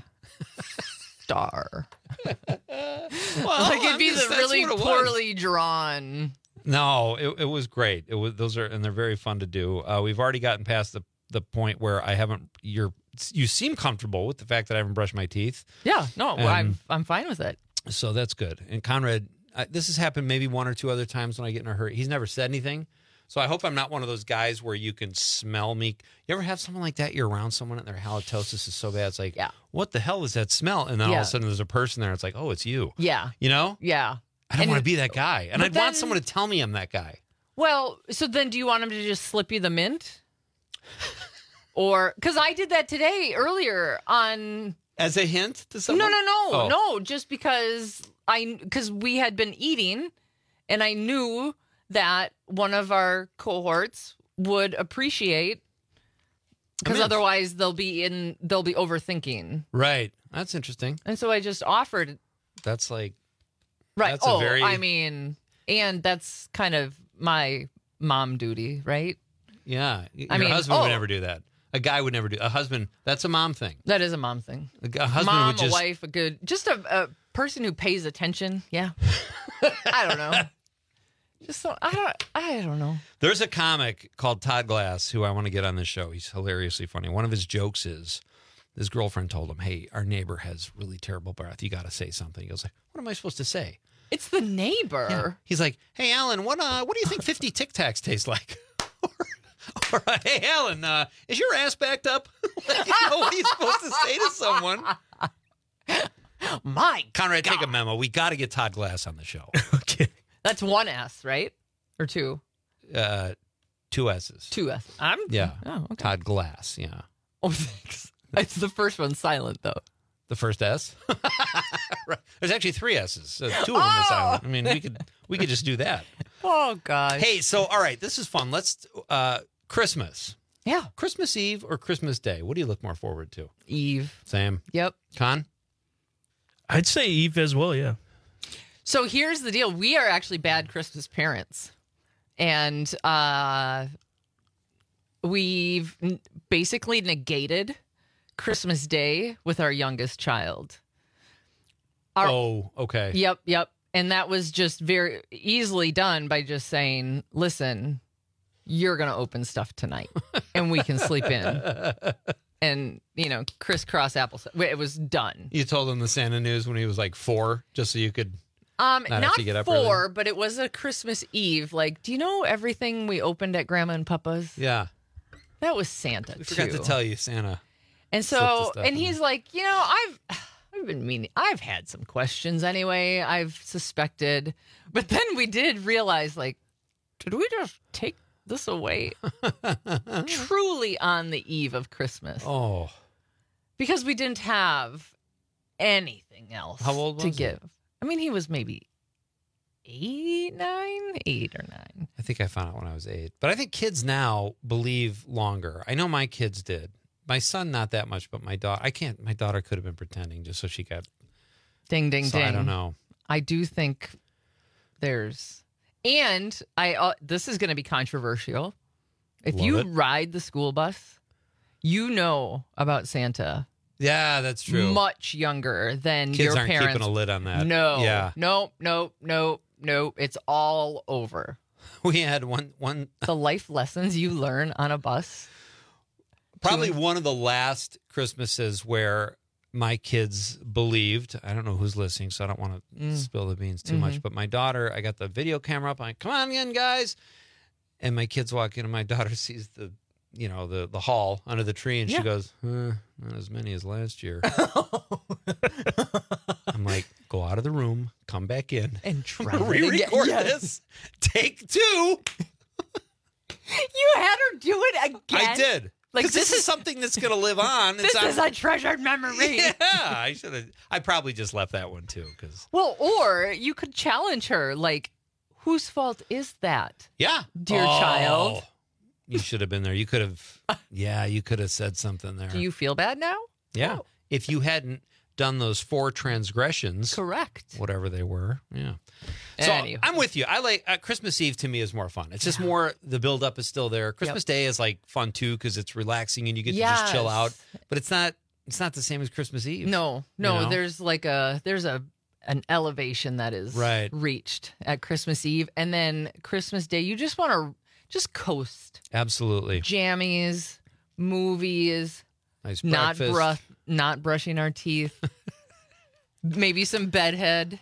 Star. Well, like it'd I'm be just- the that's really what it was. poorly drawn. No, it, it was great. It was those are and they're very fun to do. Uh, we've already gotten past the the point where I haven't. You're you seem comfortable with the fact that I haven't brushed my teeth. Yeah, no, And- I'm I'm fine with it. So that's good. And Conrad, I, this has happened maybe one or two other times when I get in a hurry. He's never said anything. So I hope I'm not one of those guys where you can smell me. You ever have someone like that? You're around someone and their halitosis is so bad. It's like, yeah. What the hell is that smell? And then all Yeah. of a sudden there's a person there. It's like, oh, it's you. Yeah. You know? Yeah. I don't And- want to be that guy. And but I'd then- want someone to tell me I'm that guy. Well, so then do you want him to just slip you the mint? Or because I did that today earlier on. As a hint to No, someone? no, no, Oh. no. Just because I because we had been eating, and I knew that one of our cohorts would appreciate because mint. otherwise they'll be in they'll be overthinking. Right. That's interesting. And so I just offered. That's like, Right. That's a oh, very- I mean, and that's kind of my mom duty, right? yeah. Your I mean, husband oh. would never do that. A guy would never do A husband, that's a mom thing. That is a mom thing. A, a husband Mom, would just. a wife, a good, just a, a person who pays attention. Yeah. I don't know. Just so, I don't, I don't know. There's a comic called Todd Glass who I want to get on this show. He's hilariously funny. One of his jokes is his girlfriend told him, hey, our neighbor has really terrible breath. You got to say something. He goes like, what am I supposed to say? It's the neighbor. Yeah. He's like, hey, Alan, what uh, what do you think fifty Tic Tacs taste like? or, or uh, hey, Alan, uh, is your ass backed up? Like, you know, what are you supposed to say to someone? My Conrad, God. take a memo. We got to get Todd Glass on the show. That's one S, right? Or two? Uh, two S's. Two S. I'm, Yeah. Oh, okay. Todd Glass, yeah. Oh, thanks. It's the first one silent, though. The first S? Right. There's actually three S's. Uh, two of them are silent. I mean, we could we could just do that. Oh, gosh. Hey, so, all right, this is fun. Let's, uh, Christmas. Yeah. Christmas Eve or Christmas Day? What do you look more forward to? Eve. Sam? Yep. Con? I'd say Eve as well, yeah. So here's the deal. We are actually bad Christmas parents. And uh, we've n- basically negated Christmas Day with our youngest child. Our- oh, okay. Yep, yep. And that was just very easily done by just saying, listen, you're going to open stuff tonight and we can sleep in. And, you know, crisscross apples. It was done. You told him the Santa news when he was like four, just so you could Um, Not not, have to get up four, early? but it was a Christmas Eve. Like, do you know everything we opened at Grandma and Papa's? Yeah. That was Santa, We too. forgot to tell you, Santa. And slipped the so, stuff and in he's like, you know, I've, I've been meaning, I've had some questions anyway. I've suspected, but then we did realize, like, did we just take this away? Truly on the eve of Christmas. Oh, because we didn't have anything else. How old to was he? give? I mean, he was maybe eight, nine, eight or nine. I think I found out when I was eight. But I think kids now believe longer. I know my kids did. My son, not that much, but my daughter, I can't, my daughter could have been pretending just so she got. Ding, ding, so ding. I don't know. I do think there's, and I, uh, this is going to be controversial. If Love you it. ride the school bus, you know about Santa. Yeah, that's true. Much younger than Kids your aren't parents. keeping a lid on that. No. Yeah. Nope. Nope. Nope. Nope. It's all over. We had one, one, The life lessons you learn on a bus. probably one of the last Christmases where my kids believed. I don't know who's listening, so I don't want to Mm. spill the beans too Mhm. much. But my daughter, I got the video camera up. I'm like, come on in, guys. And my kids walk in, and my daughter sees the, you know, the the hall under the tree, and Yeah. she goes, uh, not as many as last year. I'm like, go out of the room, come back in, and try I'm gonna it again. re-record Yes. this. Take two. You had her do it again. I did. Like, Like this, is something that's going to live on. This It's is on- a treasured memory. Yeah, I should have. I probably just left that one too, because Well, or you could challenge her, like, whose fault is that? yeah, Dear Oh, child. you should have been there. You could have. Yeah, you could have said something there. Do you feel bad now? Yeah, if you hadn't done those four transgressions, correct, whatever they were. Yeah. So Anywho. I'm with you. I like uh, Christmas Eve. To me is more fun. It's just more. The build up is still there. Christmas Day is like fun too because it's relaxing and you get to just chill Yes. out. But it's not. It's not the same as Christmas Eve. No, no. You know? There's like a there's a an elevation that is Right. reached at Christmas Eve, and then Christmas Day. You just want to just coast, Absolutely. jammies, movies, Nice not breakfast. brush, not brushing our teeth, maybe some bedhead.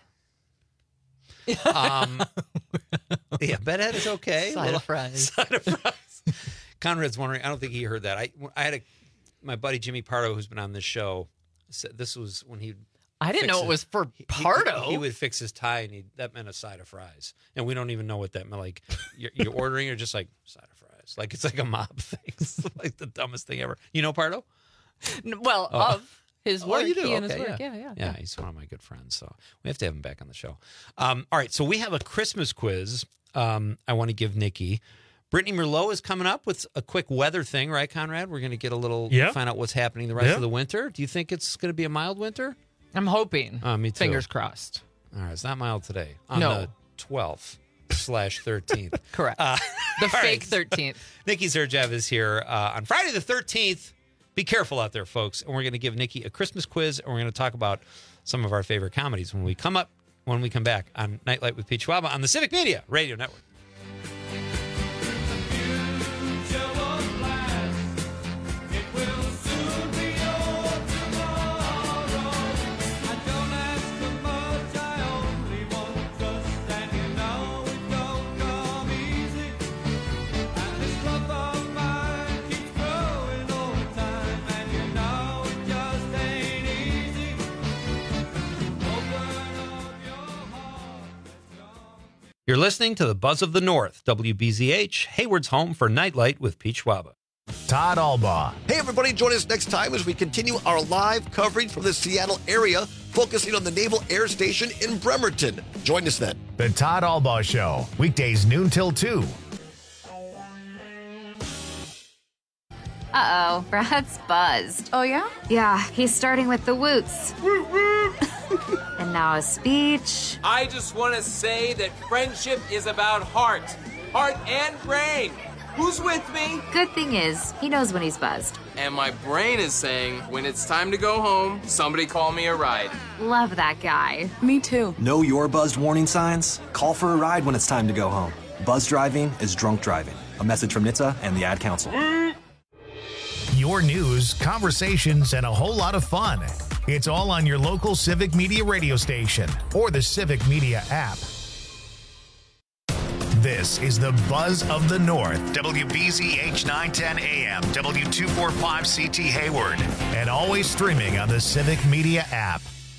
Um, yeah, bedhead is okay. Side Little- of fries. Side of fries. Conrad's wondering. I don't think he heard that. I I had a my buddy Jimmy Pardo, who's been on this show, said this was when he. I didn't know it was for Pardo. He, he would fix his tie, and he that meant a side of fries, and we don't even know what that meant. Like you're, you're ordering, or just like side of fries. Like it's like a mob thing. It's like the dumbest thing ever. You know Pardo? N- Well, Oh. of his Oh, work, you do? he and his Okay, work. Yeah, yeah, Yeah, he's one of my good friends, so we have to have him back on the show. Um, all right, so we have a Christmas quiz. Um, I want to give Nikki. Brittany Merlot is coming up with a quick weather thing, right, Conrad? We're going to get a little Yeah. find out what's happening the rest Yeah. of the winter. Do you think it's going to be a mild winter? I'm hoping. Uh, me too. Fingers crossed. All right, it's not mild today. On No. the twelfth slash thirteenth. Correct. Uh, The all fake right. thirteenth. Nikki Zerjev is here uh, on Friday the thirteenth. Be careful out there, folks. And we're going to give Nikki a Christmas quiz, and we're going to talk about some of our favorite comedies when we come up, when we come back on Nightlight with Pete Schwaba on the Civic Media Radio Network. You're listening to the Buzz of the North, W B Z H, Hayward's home for Nightlight with Pete Schwaba. Todd Albaugh. Hey, everybody, join us next time as we continue our live coverage from the Seattle area, focusing on the Naval Air Station in Bremerton. Join us then. The Todd Albaugh Show, weekdays noon till two. Uh-oh, Brad's buzzed. Oh, yeah? Yeah, he's starting with the woots. And now a speech. I just want to say that friendship is about heart. Heart and brain. Who's with me? Good thing is, he knows when he's buzzed. And my brain is saying, when it's time to go home, somebody call me a ride. Love that guy. Me too. Know your buzzed warning signs? Call for a ride when it's time to go home. Buzz driving is drunk driving. A message from N H T S A and the Ad Council. Your news, conversations, and a whole lot of fun. It's all on your local Civic Media radio station or the Civic Media app. This is the Buzz of the North, W B Z H nine ten A M, W two forty-five C T Hayward, and always streaming on the Civic Media app.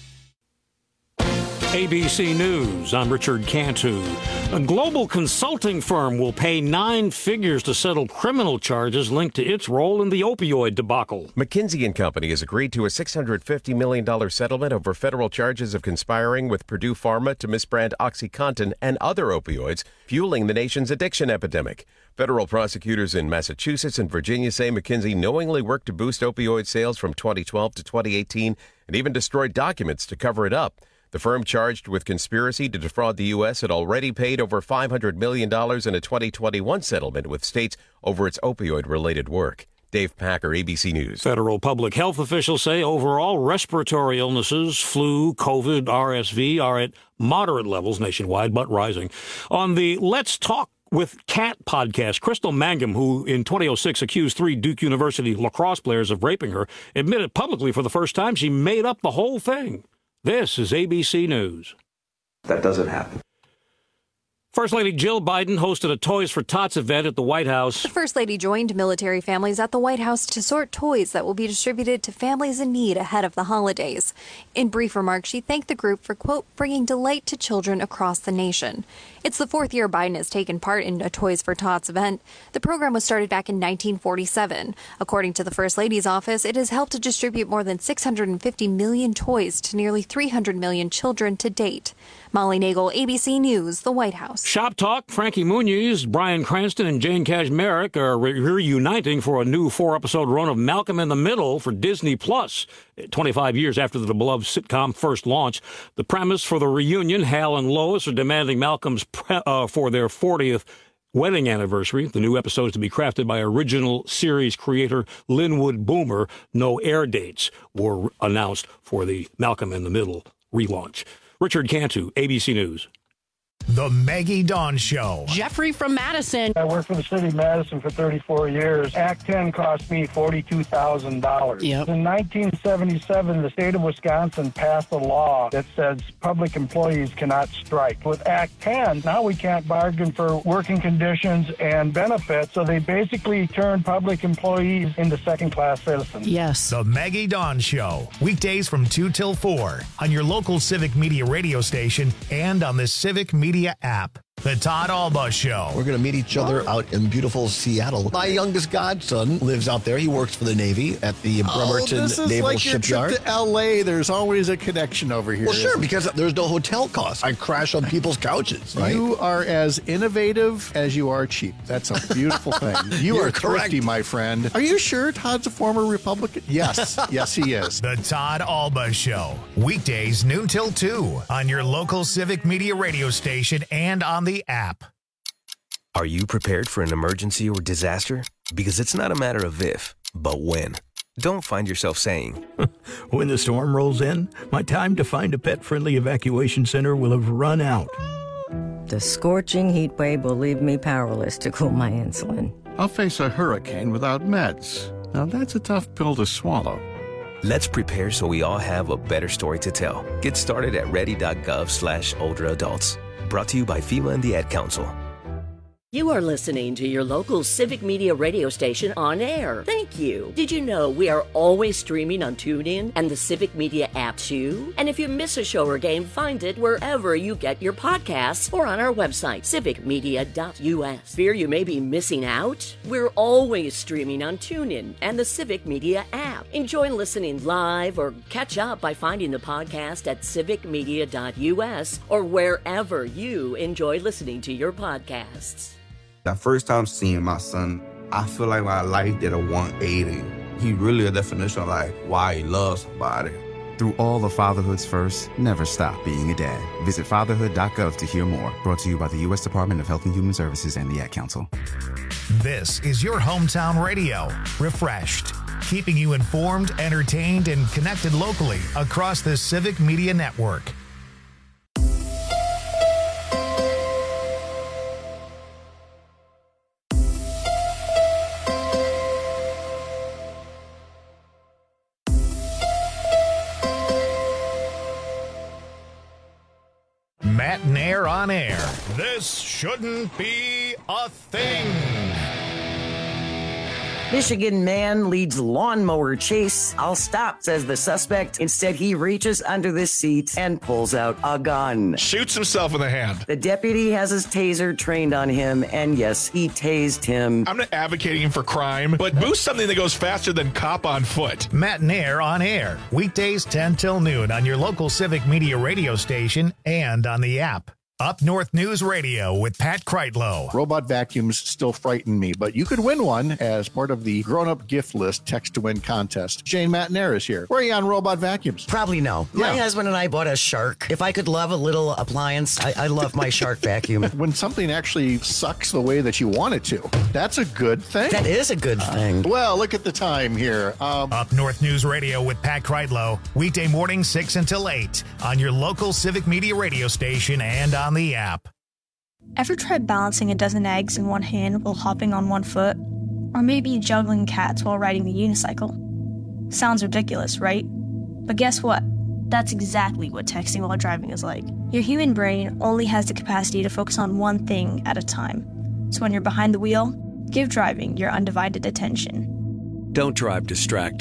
A B C News, I'm Richard Cantu. A global consulting firm will pay nine figures to settle criminal charges linked to its role in the opioid debacle. McKinsey and Company has agreed to a six hundred fifty million dollars settlement over federal charges of conspiring with Purdue Pharma to misbrand OxyContin and other opioids, fueling the nation's addiction epidemic. Federal prosecutors in Massachusetts and Virginia say McKinsey knowingly worked to boost opioid sales from twenty twelve to twenty eighteen and even destroyed documents to cover it up. The firm charged with conspiracy to defraud the U S had already paid over five hundred million dollars in a twenty twenty-one settlement with states over its opioid-related work. Dave Packer, A B C News. Federal public health officials say overall respiratory illnesses, flu, COVID, R S V, are at moderate levels nationwide, but rising. On the Let's Talk with Kat podcast, Crystal Mangum, who in twenty oh six accused three Duke University lacrosse players of raping her, admitted publicly for the first time she made up the whole thing. This is A B C News. That doesn't happen. First Lady Jill Biden hosted a Toys for Tots event at the White House. The First Lady joined military families at the White House to sort toys that will be distributed to families in need ahead of the holidays. In brief remarks, she thanked the group for, quote, bringing delight to children across the nation. It's the fourth year Biden has taken part in a Toys for Tots event. The program was started back in nineteen forty-seven. According to the First Lady's office, it has helped to distribute more than six hundred fifty million toys to nearly three hundred million children to date. Molly Nagel, A B C News, the White House. Shop Talk, Frankie Muniz, Bryan Cranston, and Jane Kashmarek are re- reuniting for a new four-episode run of Malcolm in the Middle for Disney Plus. twenty-five years after the beloved sitcom first launched. The premise for the reunion, Hal and Lois are demanding Malcolm's pre- uh, for their fortieth wedding anniversary. The new episodes to be crafted by original series creator Linwood Boomer. No air dates were announced for the Malcolm in the Middle relaunch. Richard Cantu, A B C News. The Maggie Dawn Show. Jeffrey from Madison. I worked for the city of Madison for thirty-four years. Act ten cost me forty-two thousand dollars. Yep. In nineteen seventy-seven, the state of Wisconsin passed a law that says public employees cannot strike. With Act ten, now we can't bargain for working conditions and benefits, so they basically turned public employees into second-class citizens. Yes. The Maggie Dawn Show. Weekdays from two till four on your local Civic Media radio station and on the Civic Media app. The Todd Alba Show. We're going to meet each other out in beautiful Seattle. My youngest godson lives out there. He works for the Navy at the Bremerton oh, this is Naval like Shipyard. Your trip to L A. There's always a connection over here. Well, sure, because there's no hotel costs. I crash on people's couches, right? You are as innovative as you are cheap. That's a beautiful thing. You You're are thrifty, correct. my friend. Are you sure Todd's a former Republican? Yes. Yes, he is. The Todd Alba Show. Weekdays noon till two on your local Civic Media radio station and on the app. Are you prepared for an emergency or disaster? Because it's not a matter of if, but when. Don't find yourself saying, when the storm rolls in, my time to find a pet-friendly evacuation center will have run out. The scorching heat wave will leave me powerless to cool my insulin. I'll face a hurricane without meds. Now that's a tough pill to swallow. Let's prepare so we all have a better story to tell. Get started at ready.gov slash older adults. Brought to you by FEMA and the Ad Council. You are listening to your local Civic Media radio station on air. Thank you. Did you know we are always streaming on TuneIn and the Civic Media app too? And if you miss a show or game, find it wherever you get your podcasts or on our website, civic media dot u s. Fear you may be missing out? We're always streaming on TuneIn and the Civic Media app. Enjoy listening live or catch up by finding the podcast at civic media dot u s or wherever you enjoy listening to your podcasts. The first time seeing my son, I feel like my life did a one eighty. He really a definition of like why he loves somebody. Through all of fatherhood's first, never stop being a dad. Visit fatherhood dot gov to hear more. Brought to you by the U S Department of Health and Human Services and the Ad Council. This is your hometown radio, refreshed, keeping you informed, entertained, and connected locally. locally across the Civic Media Network. Nair on air. This shouldn't be a thing. Michigan man leads lawnmower chase. I'll stop, says the suspect. Instead, he reaches under the seat and pulls out a gun. Shoots himself in the hand. The deputy has his taser trained on him, and yes, he tased him. I'm not advocating for crime, but boost something that goes faster than cop on foot. Matt Nair on air. Weekdays ten till noon on your local Civic Media radio station and on the app. Up North News Radio with Pat Kreitlow. Robot vacuums still frighten me, but you could win one as part of the grown-up gift list text to win contest. Jane Matnair is here. Where are you on robot vacuums? Probably no. Yeah. My husband and I bought a Shark. If I could love a little appliance, I, I love my Shark vacuum. When something actually sucks the way that you want it to, that's a good thing. That is a good thing. Uh, well, look at the time here. Um, Up North News Radio with Pat Kreitlow. Weekday morning six until eight on your local Civic Media radio station and on the app. Ever tried balancing a dozen eggs in one hand while hopping on one foot? Or maybe juggling cats while riding the unicycle? Sounds ridiculous, right? But guess what? That's exactly what texting while driving is like. Your human brain only has the capacity to focus on one thing at a time. So when you're behind the wheel, give driving your undivided attention. Don't drive distracted.